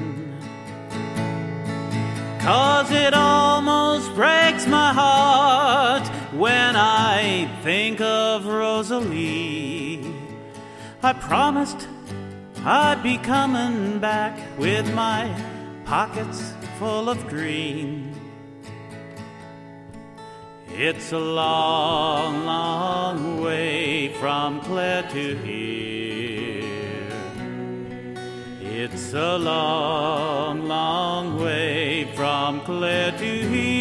'Cause it almost breaks my heart when I think of Rosalie. I promised I'd be coming back with my pockets full of green. It's a long, long way from Clare to here. It's a long, long way from Clare to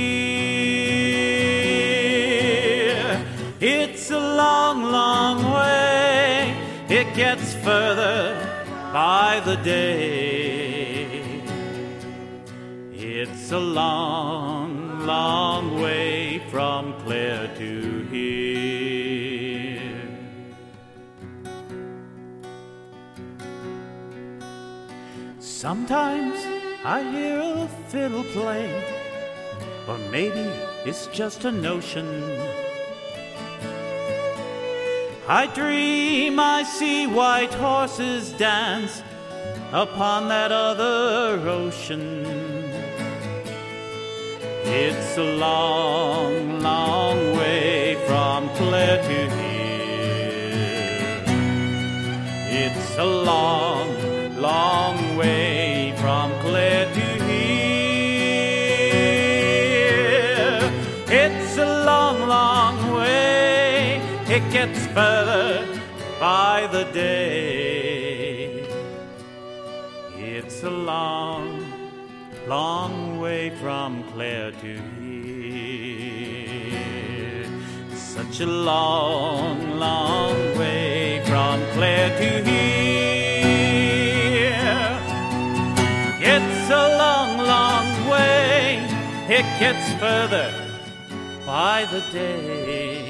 here. It's a long, long way. It gets further by the day. It's a long, long way from Clare to here. Sometimes I hear a fiddle play, or maybe it's just a notion. I dream I see white horses dance upon that other ocean. It's a long, long way from Clare to here. It's a long, long way from Clare to here. It's a long, long way. It gets further by the day. It's a long, long way from Clare to here. Such a long, long way from Clare to here. It's a long, long way. It gets further by the day.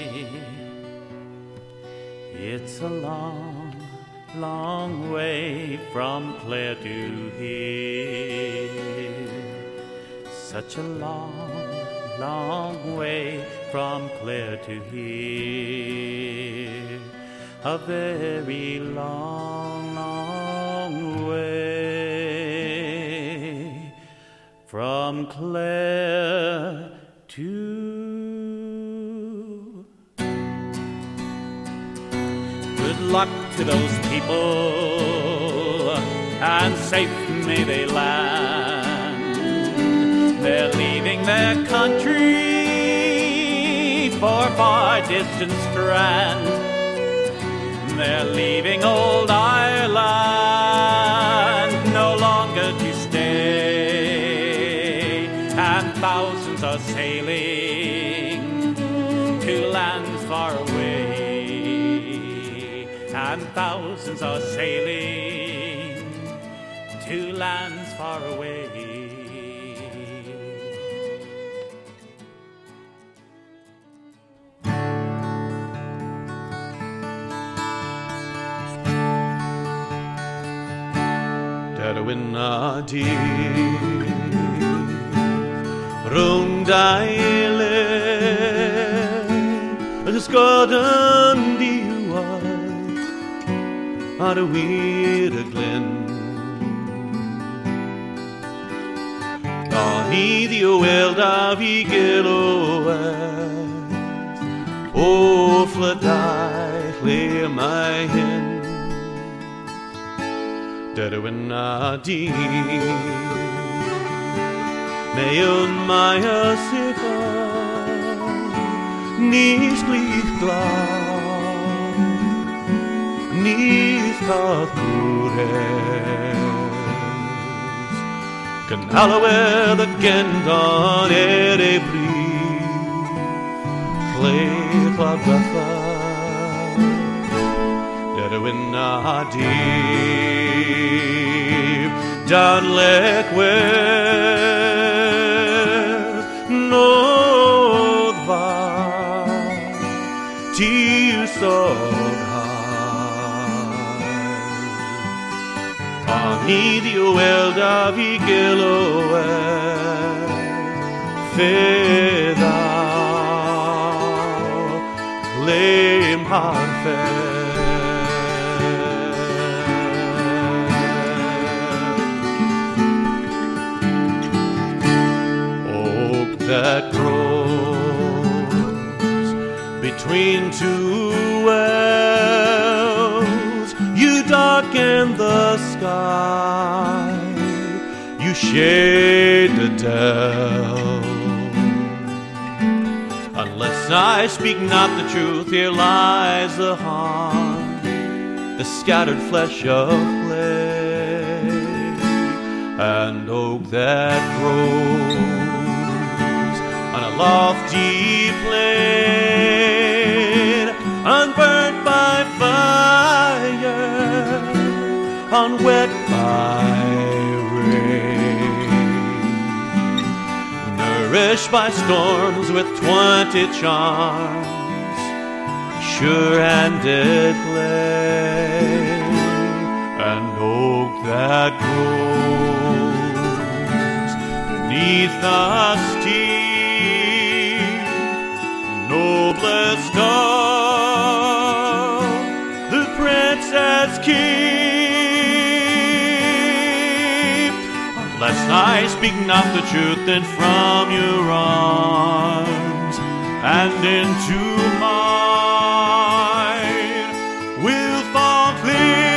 It's a long, long way from Clare to here. Such a long, long way from Clare to here. A very long, long way from Clare to Good luck to those people, and safe may they land. They're leaving their country for far distant strand. They're leaving old Ireland, no longer to stay, and thousands are sailing to lands far away, and thousands are sailing to lands far away. Derwinna di rung daile agus godan diwa ar a wir a glen Dani di oel da vi gelo o fladai clear my hen Derwinna di Mewn mai a siga Nis glith glad Nis cath cwres Gan alawedd a gendon er e brif Clech la gatha Derwinna di Dan lecwedd noddfa Tir sog har Ani di weld a fi gilowedd Fedda Glem har fedd that grows between two wells. You darken the sky, you shade the dell. Unless I speak not the truth, here lies the harm, the scattered flesh of clay, and oak that grows on a lofty plain, unburnt by fire, unwet by rain, nourished by storms with twenty charms, sure-handed clay, and oak that grows beneath the steep noblest of the princess keep. Unless I speak not the truth, then from your arms and into mine will fall clear.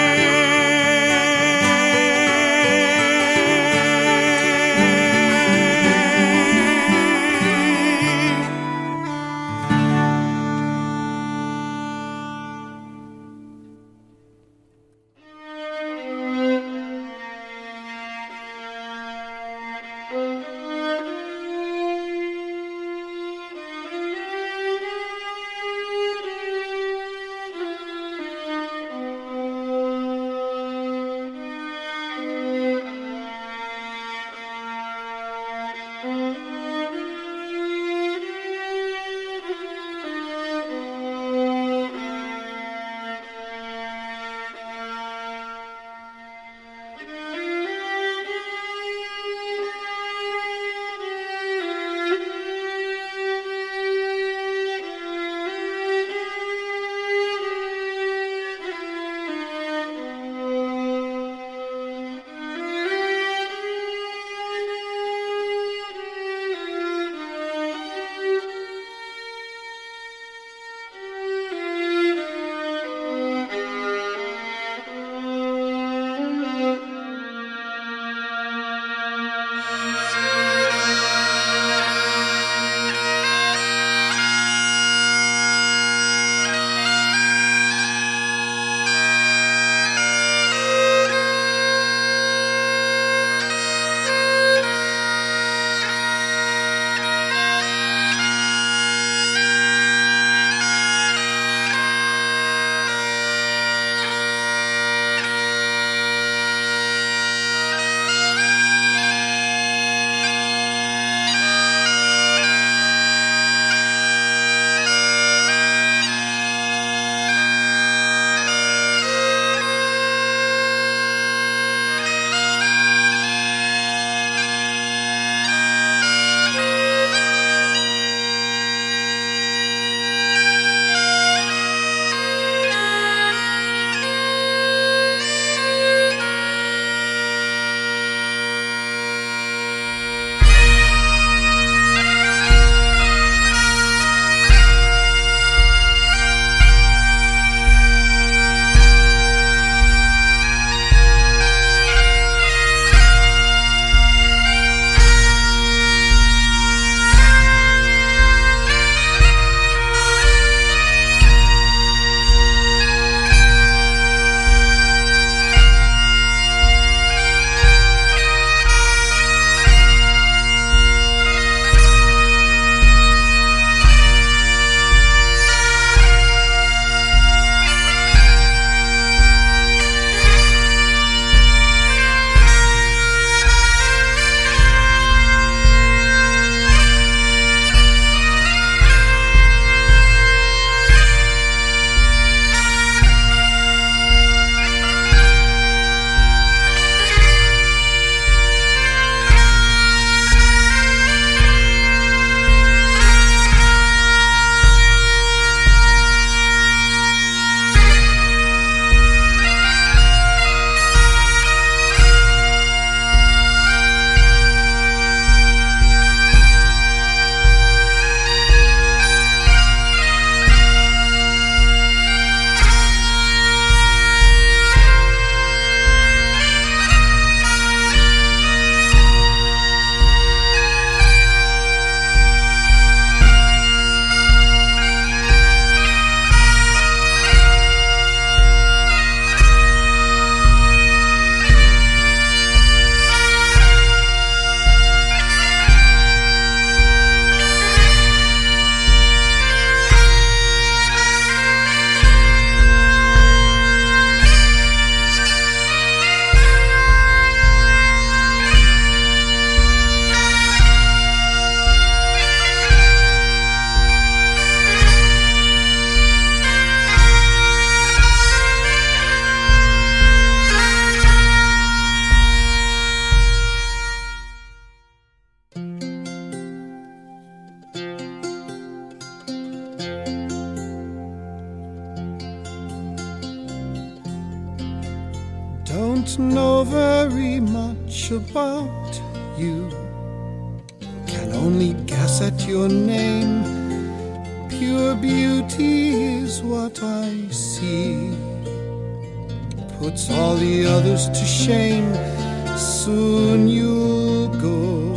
don't know very much about you. Can only guess at your name. Pure beauty is what I see. Puts all the others to shame. Soon you'll go.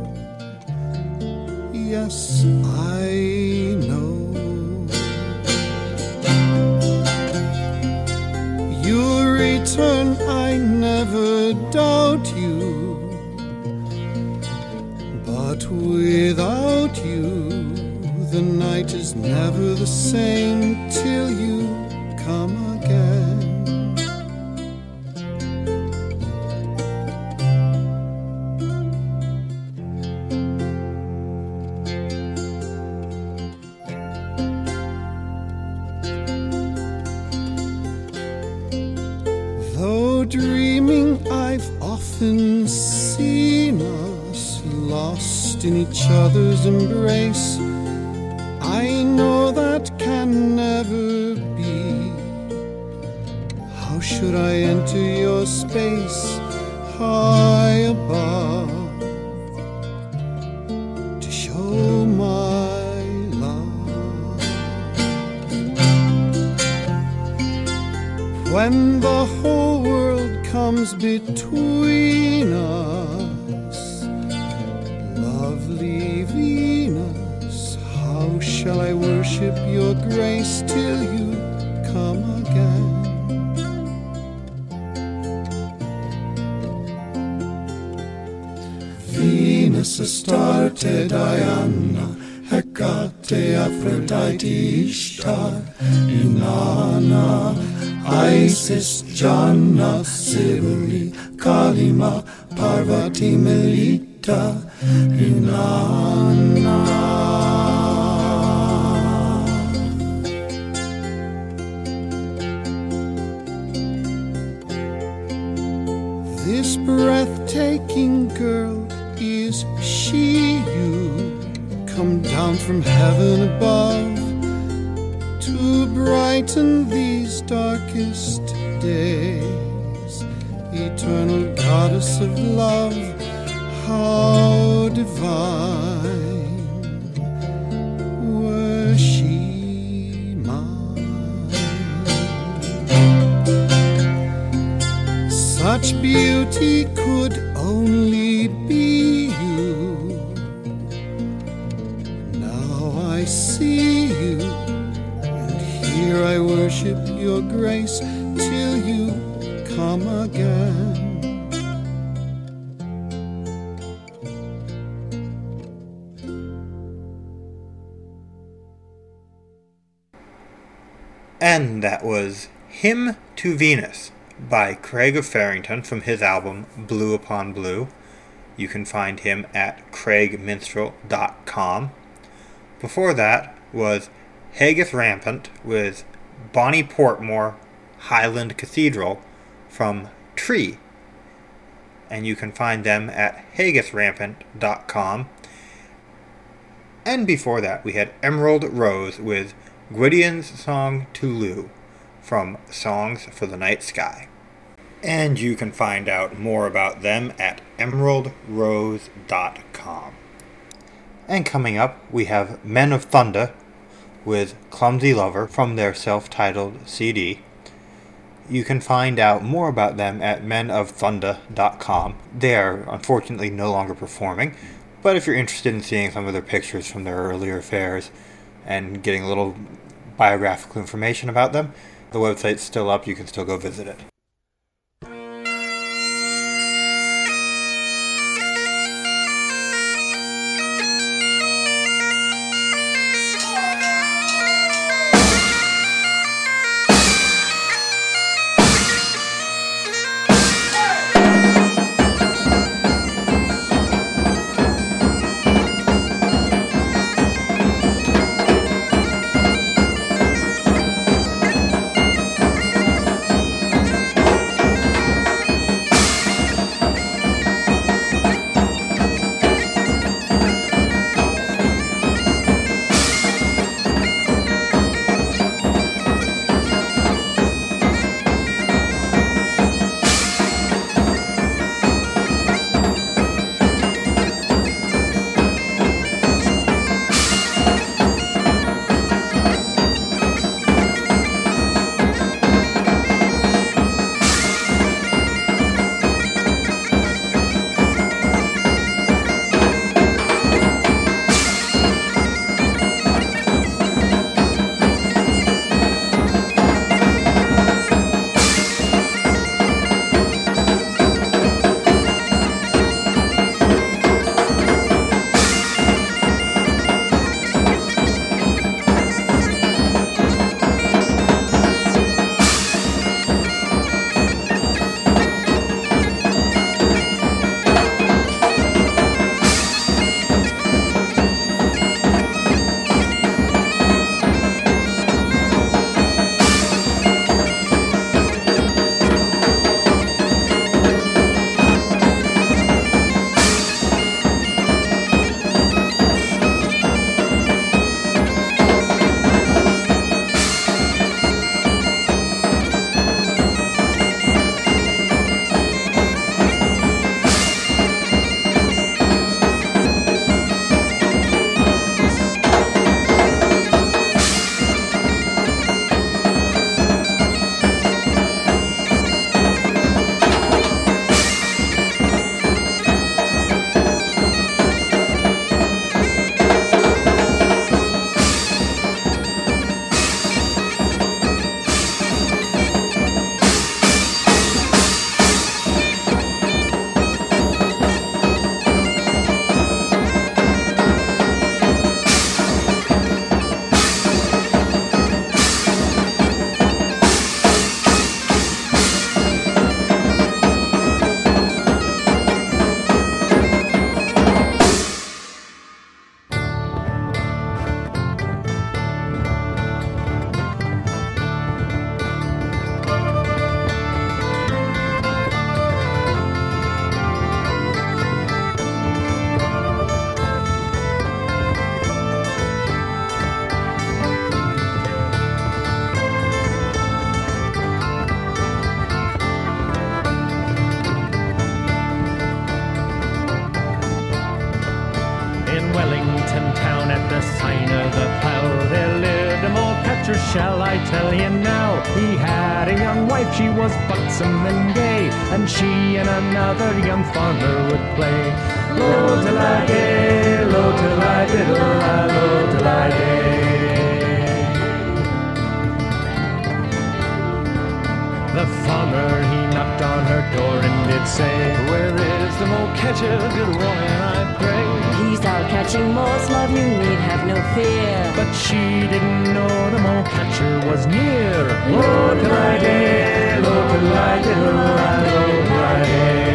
Yes, I know. You'll return, I never doubt you. But without you, the night is never the same till you come again. Though dreaming, I've often seen us lost in each other's embrace. I know that can never be. How should I enter your space high above to show my love? When the whole world comes between us, lovely Venus, how shall I worship your grace till you come again? Venus, Astarte, Diana, Hecate, Aphrodite, Ishtar, Inanna, Isis, Jana, Cybele, Kalima, Parvati, Melita, Inanna. This breathtaking girl, is she you? Come down from heaven above to brighten these darkest days. Eternal goddess of love, how divine were she mine. Such beauty could only be you. Now I see you, and here I worship your grace till you come again. And that was Hymn to Venus by Craig of Farrington from his album Blue Upon Blue. You can find him at craig minstrel dot com. Before that was Haggith Rampant with Bonnie Portmore Highland Cathedral from Tree. And you can find them at haggith rampant dot com. And before that we had Emerald Rose with Gwydion's Song to Lou from Songs for the Night Sky. And you can find out more about them at emerald rose dot com. And coming up, we have Men of Thunder with Clumsy Lover from their self-titled C D. You can find out more about them at men of thunder dot com. They are unfortunately no longer performing, but if you're interested in seeing some of their pictures from their earlier affairs and getting a little biographical information about them, the website's still up, you can still go visit it. Bennington town at the sign of the plow. There lived a mole catcher, shall I tell you now? He had a young wife, she was buxom and gay, and she and another young farmer would play. Lo-till-I-day, lo-till-I-diddle-I, lo-till-I-day. The farmer, he knocked on her door and did say, where is the mole catcher, good woman, I pray? He's out catching moles, love, you need have no fear. But she didn't know the mole catcher was near. Lo-till-I-day, lo-till-I-diddle-I, lo-till-I-day.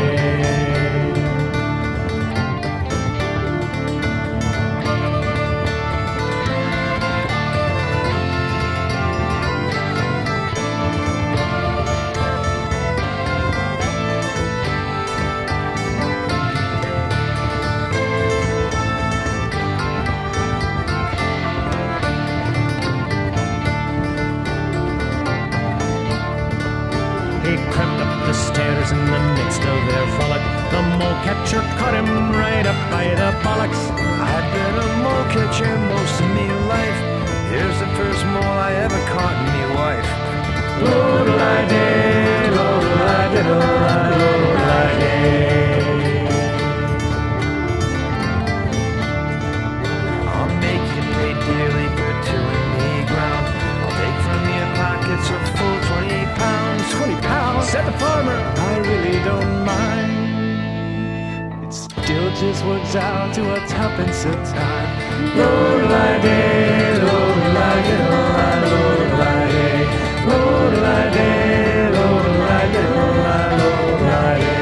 Stairs in the midst of their frolic, the mole catcher caught him right up by the bollocks. I've been a mole catcher most of me life. Here's the first mole I ever caught in me wife. Lo-till-I-day, lo-till-I-diddle-I, lo-till-I-day. I'll make you pay dearly for tilling the ground. I'll take from your pockets a full twenty pounds. Twenty pounds, said the farmer, I really don't mind. It still just works out to a tuppence a time. Lo-till-I-day, lo-till-I-diddle-I, lo-till-I-day, lo-till-I-day, lo-till-I-diddle-I, lo-till-I-day.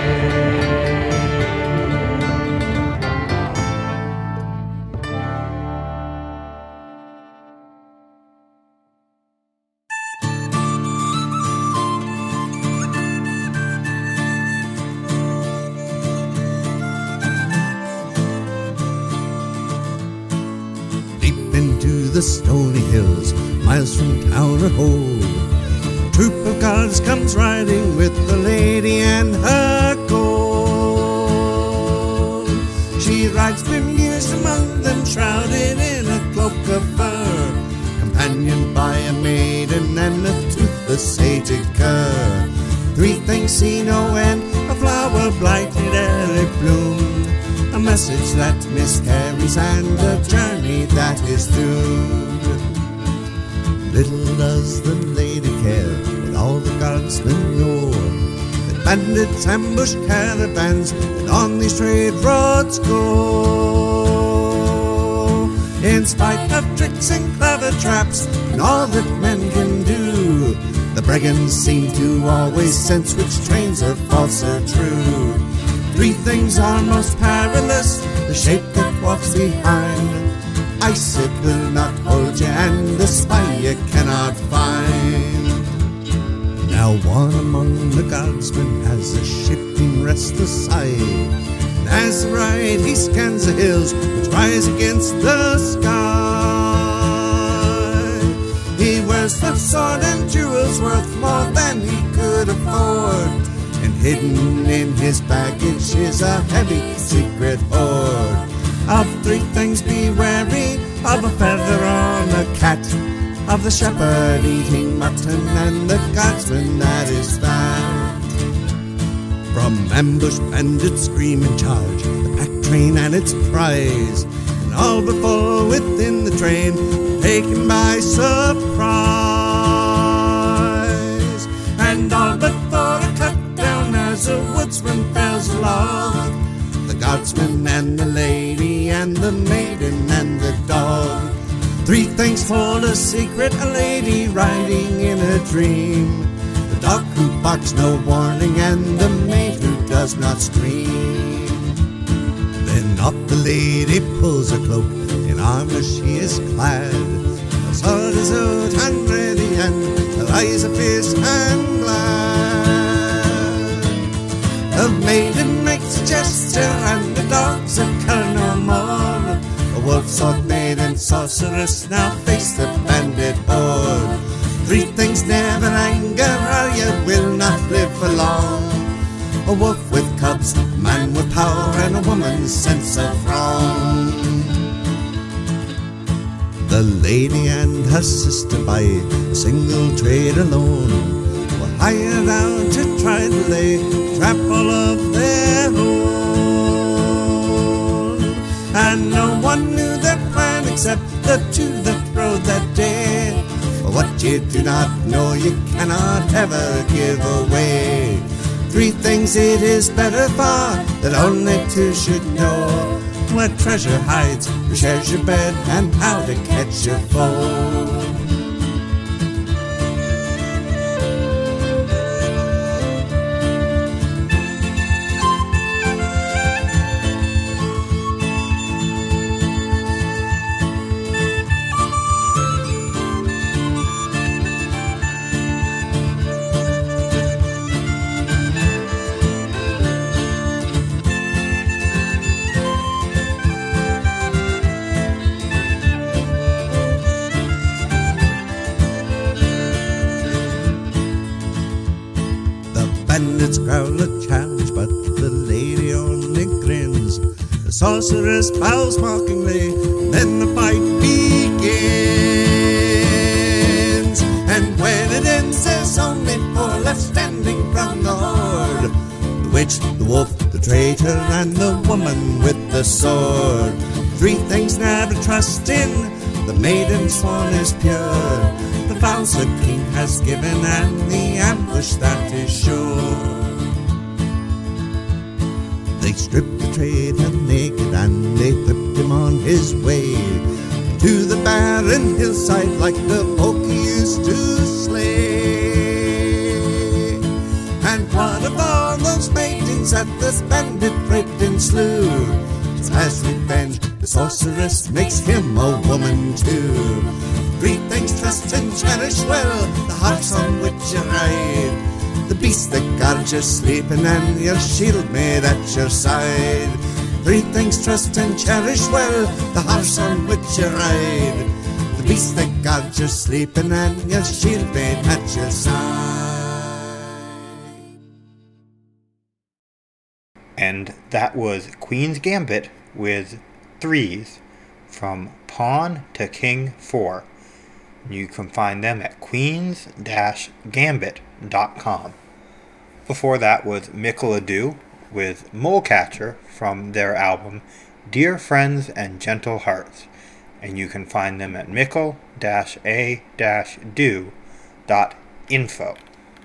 The stony hills, miles from town or home, a troop of guards comes riding with the lady and her gold. She rides grim years among them, shrouded in a cloak of fur, companioned by a maiden and a toothless sated cur. Three things see no end, a flower blighted ere it bloomed, a message that miscarries and a journey that is doomed. Little does the lady care what all the guardsmen know, that bandits ambush caravans and on these trade roads go. In spite of tricks and clever traps and all that men can do, the brigands seem to always sense which trains are false or true. Three things are most perilous: the shape that walks behind, ice it will not hold you, and the spy you cannot find. Now one among the guardsmen has a shifting restless eye, and as the ride he scans the hills which rise against the sky. He wears the sword and jewels worth more than he could afford, and hidden in his baggage is a heavy secret hoard. Of three things be wary, of a feather on a cat, of the shepherd eating mutton and the guardsman that is fat. From ambush bandits scream and charge, the pack train and its prize, and all but full within the train, taken by surprise. And all but for a cut down as a woodsman fells along, the guardsman and the lady and the maiden and the dog. Three things for a secret, a lady riding in a dream, the dog who barks no warning and the maid who does not scream. Then up the lady pulls her cloak, in armor she is clad, her sword is out and ready and her eyes are fierce and glad. The maiden makes a gesture and the dogs occur no more. A wolf, sword, maid and sorceress now face the bandit horde. Three things never anger or you will not live for long: a wolf with cubs, a man with power, and a woman's sense of wrong. The lady and her sister by a single trade alone were hired out to try to lay trap all of their own. And no one knew their plan except the two that rode that day. But what you do not know you cannot ever give away. Three things it is better far that only two should know: where treasure hides, who shares your bed, and how to catch your foe. Bandits growl a challenge, but the lady only grins. The sorceress bows mockingly, then the fight begins. And when it ends, there's only four left standing from the horde: the witch, the wolf, the traitor, and the woman with the sword. Three things never trust in: the maiden sworn is pure, the vows the king has given, and the ambush that is sure. They stripped the traitor naked and they whipped him on his way to the barren hillside like the folk he used to slay. And what of all those maidens that this bandit raped and slew? As revenge, the sorceress makes him a woman too. Three things trust and cherish well: the horse on which you ride, the beast that guards you sleeping, and your shield made at your side. Three things trust and cherish well: the horse on which you ride, the beast that guards you sleeping, and your shield made at your side. And that was Queen's Gambit with Threes from Pawn to King four. You can find them at queens dash gambit dot com. Before that was Mickle Ado with Molecatcher from their album Dear Friends and Gentle Hearts, and you can find them at mickle dash a dash do dot info.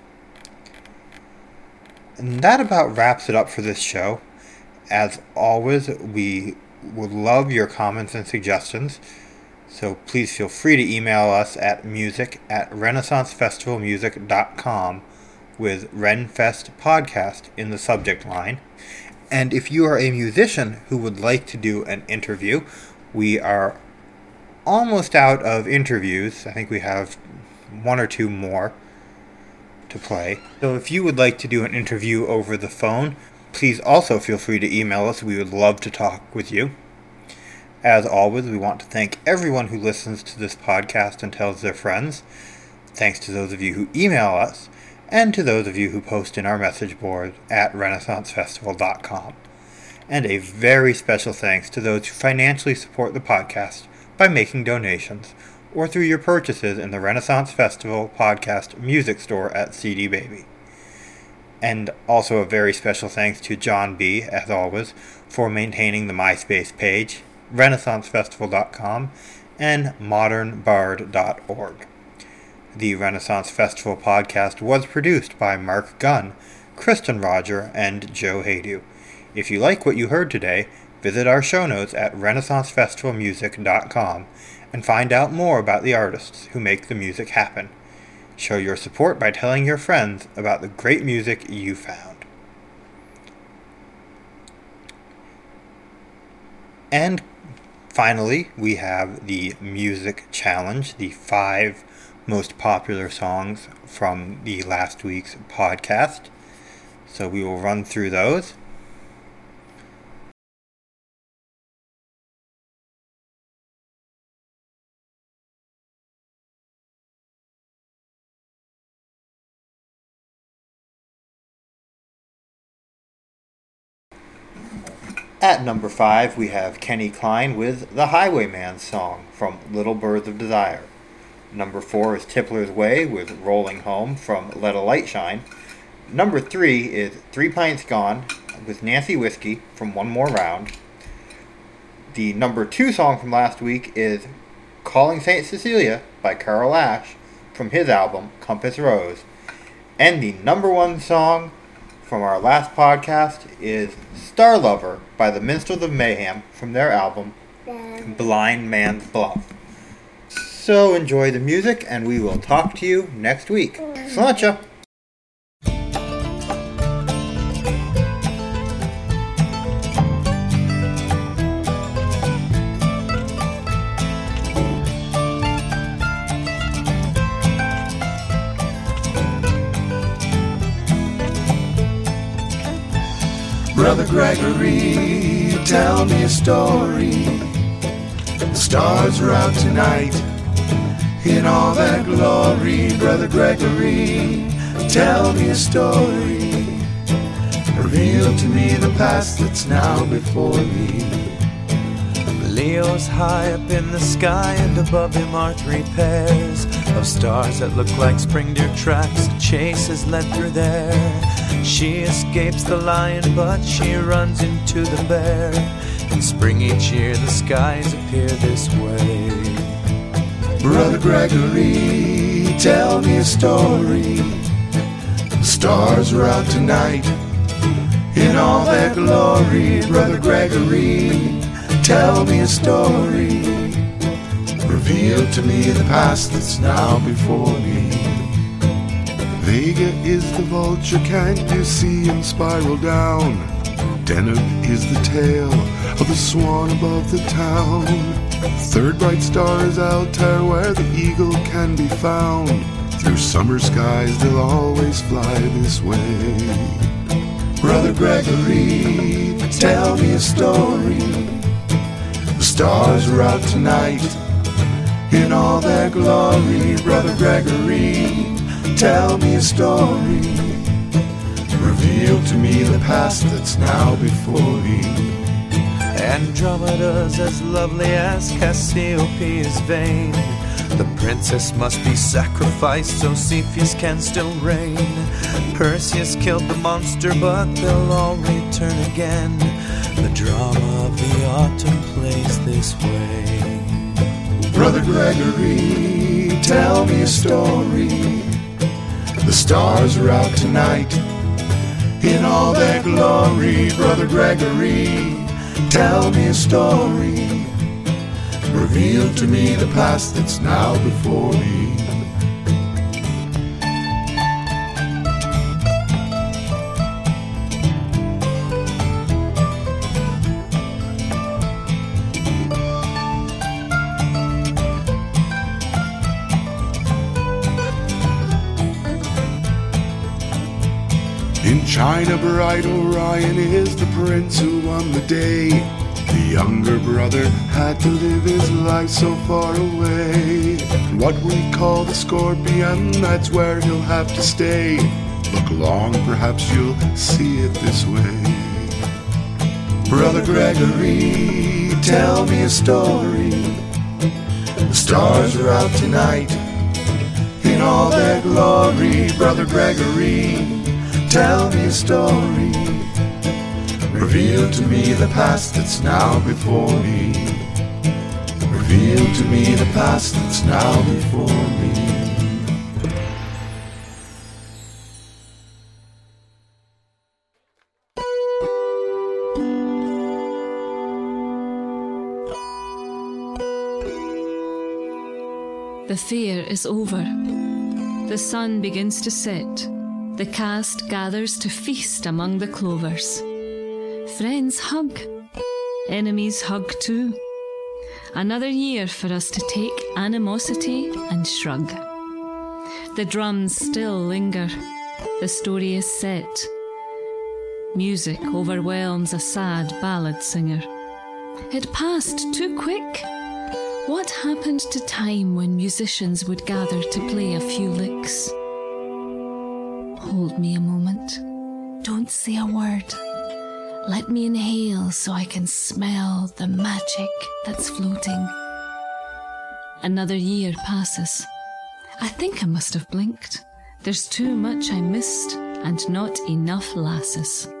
And that about wraps it up for this show. As always, we would love your comments and suggestions, so please feel free to email us at music at renaissance festival music dot com with RenFest Podcast in the subject line. And if you are a musician who would like to do an interview, we are almost out of interviews. I think we have one or two more to play. So if you would like to do an interview over the phone, please also feel free to email us. We would love to talk with you. As always, we want to thank everyone who listens to this podcast and tells their friends. Thanks to those of you who email us, and to those of you who post in our message board at renaissance festival dot com. And a very special thanks to those who financially support the podcast by making donations, or through your purchases in the Renaissance Festival Podcast Music Store at C D Baby. And also a very special thanks to John B., as always, for maintaining the MySpace page, renaissance festival dot com, and modern bard dot org. The Renaissance Festival podcast was produced by Mark Gunn, Kristen Roger, and Joe Haydu. If you like what you heard today, visit our show notes at renaissance festival music dot com and find out more about the artists who make the music happen. Show your support by telling your friends about the great music you found. And finally, we have the Music Challenge, the five most popular songs from the last week's podcast. So we will run through those. At number five, we have Kenny Klein with The Highwayman Song from Little Birds of Desire. Number four is Tippler's Way with Rolling Home from Let a Light Shine. Number three is Three Pints Gone with Nancy Whiskey from One More Round. The number two song from last week is Calling Saint Cecilia by Carol Ash from his album Compass Rose. And the number one song from our last podcast is Star Lover by the Minstrels of Mayhem from their album Blind Man's Bluff. So enjoy the music, and we will talk to you next week. Sláinte! Brother Gregory, tell me a story. The stars are out tonight in all their glory. Brother Gregory, tell me a story. Reveal to me the past that's now before me. Leo's high up in the sky, and above him are three pairs of stars that look like spring deer tracks. A chase is led through there. She escapes the lion, but she runs into the bear. In spring each year the skies appear this way. Brother Gregory, tell me a story. The stars are out tonight in all their glory. Brother Gregory, tell me a story. Reveal to me the past that's now before me. Vega is the vulture, can't you see him spiral down? Deneb is the tail of the swan above the town. Third bright star is Altair, where the eagle can be found. Through summer skies they'll always fly this way. Brother Gregory, tell me a story. The stars are out tonight in all their glory. Brother Gregory, tell me a story. Reveal to me the past that's now before me. Andromeda's as lovely as Cassiope is vain. The princess must be sacrificed so Cepheus can still reign. Perseus killed the monster, but they'll all return again. The drama of the autumn plays this way. Brother Gregory, tell me a story. The stars are out tonight in all their glory. Brother Gregory, tell me a story. Reveal to me the past that's now before me. In China, bright Orion is the prince who won the day. The younger brother had to live his life so far away. What we call the Scorpion, that's where he'll have to stay. Look long, perhaps you'll see it this way. Brother Gregory, tell me a story. The stars are out tonight in all their glory. Brother Gregory, tell me a story. Reveal to me the past that's now before me. Reveal to me the past that's now before me. The fair is over. The sun begins to set. The cast gathers to feast among the clovers. Friends hug. Enemies hug too. Another year for us to take animosity and shrug. The drums still linger. The story is set. Music overwhelms a sad ballad singer. It passed too quick. What happened to time when musicians would gather to play a few licks? Hold me a moment. Don't say a word. Let me inhale so I can smell the magic that's floating. Another year passes. I think I must have blinked. There's too much I missed and not enough lasses.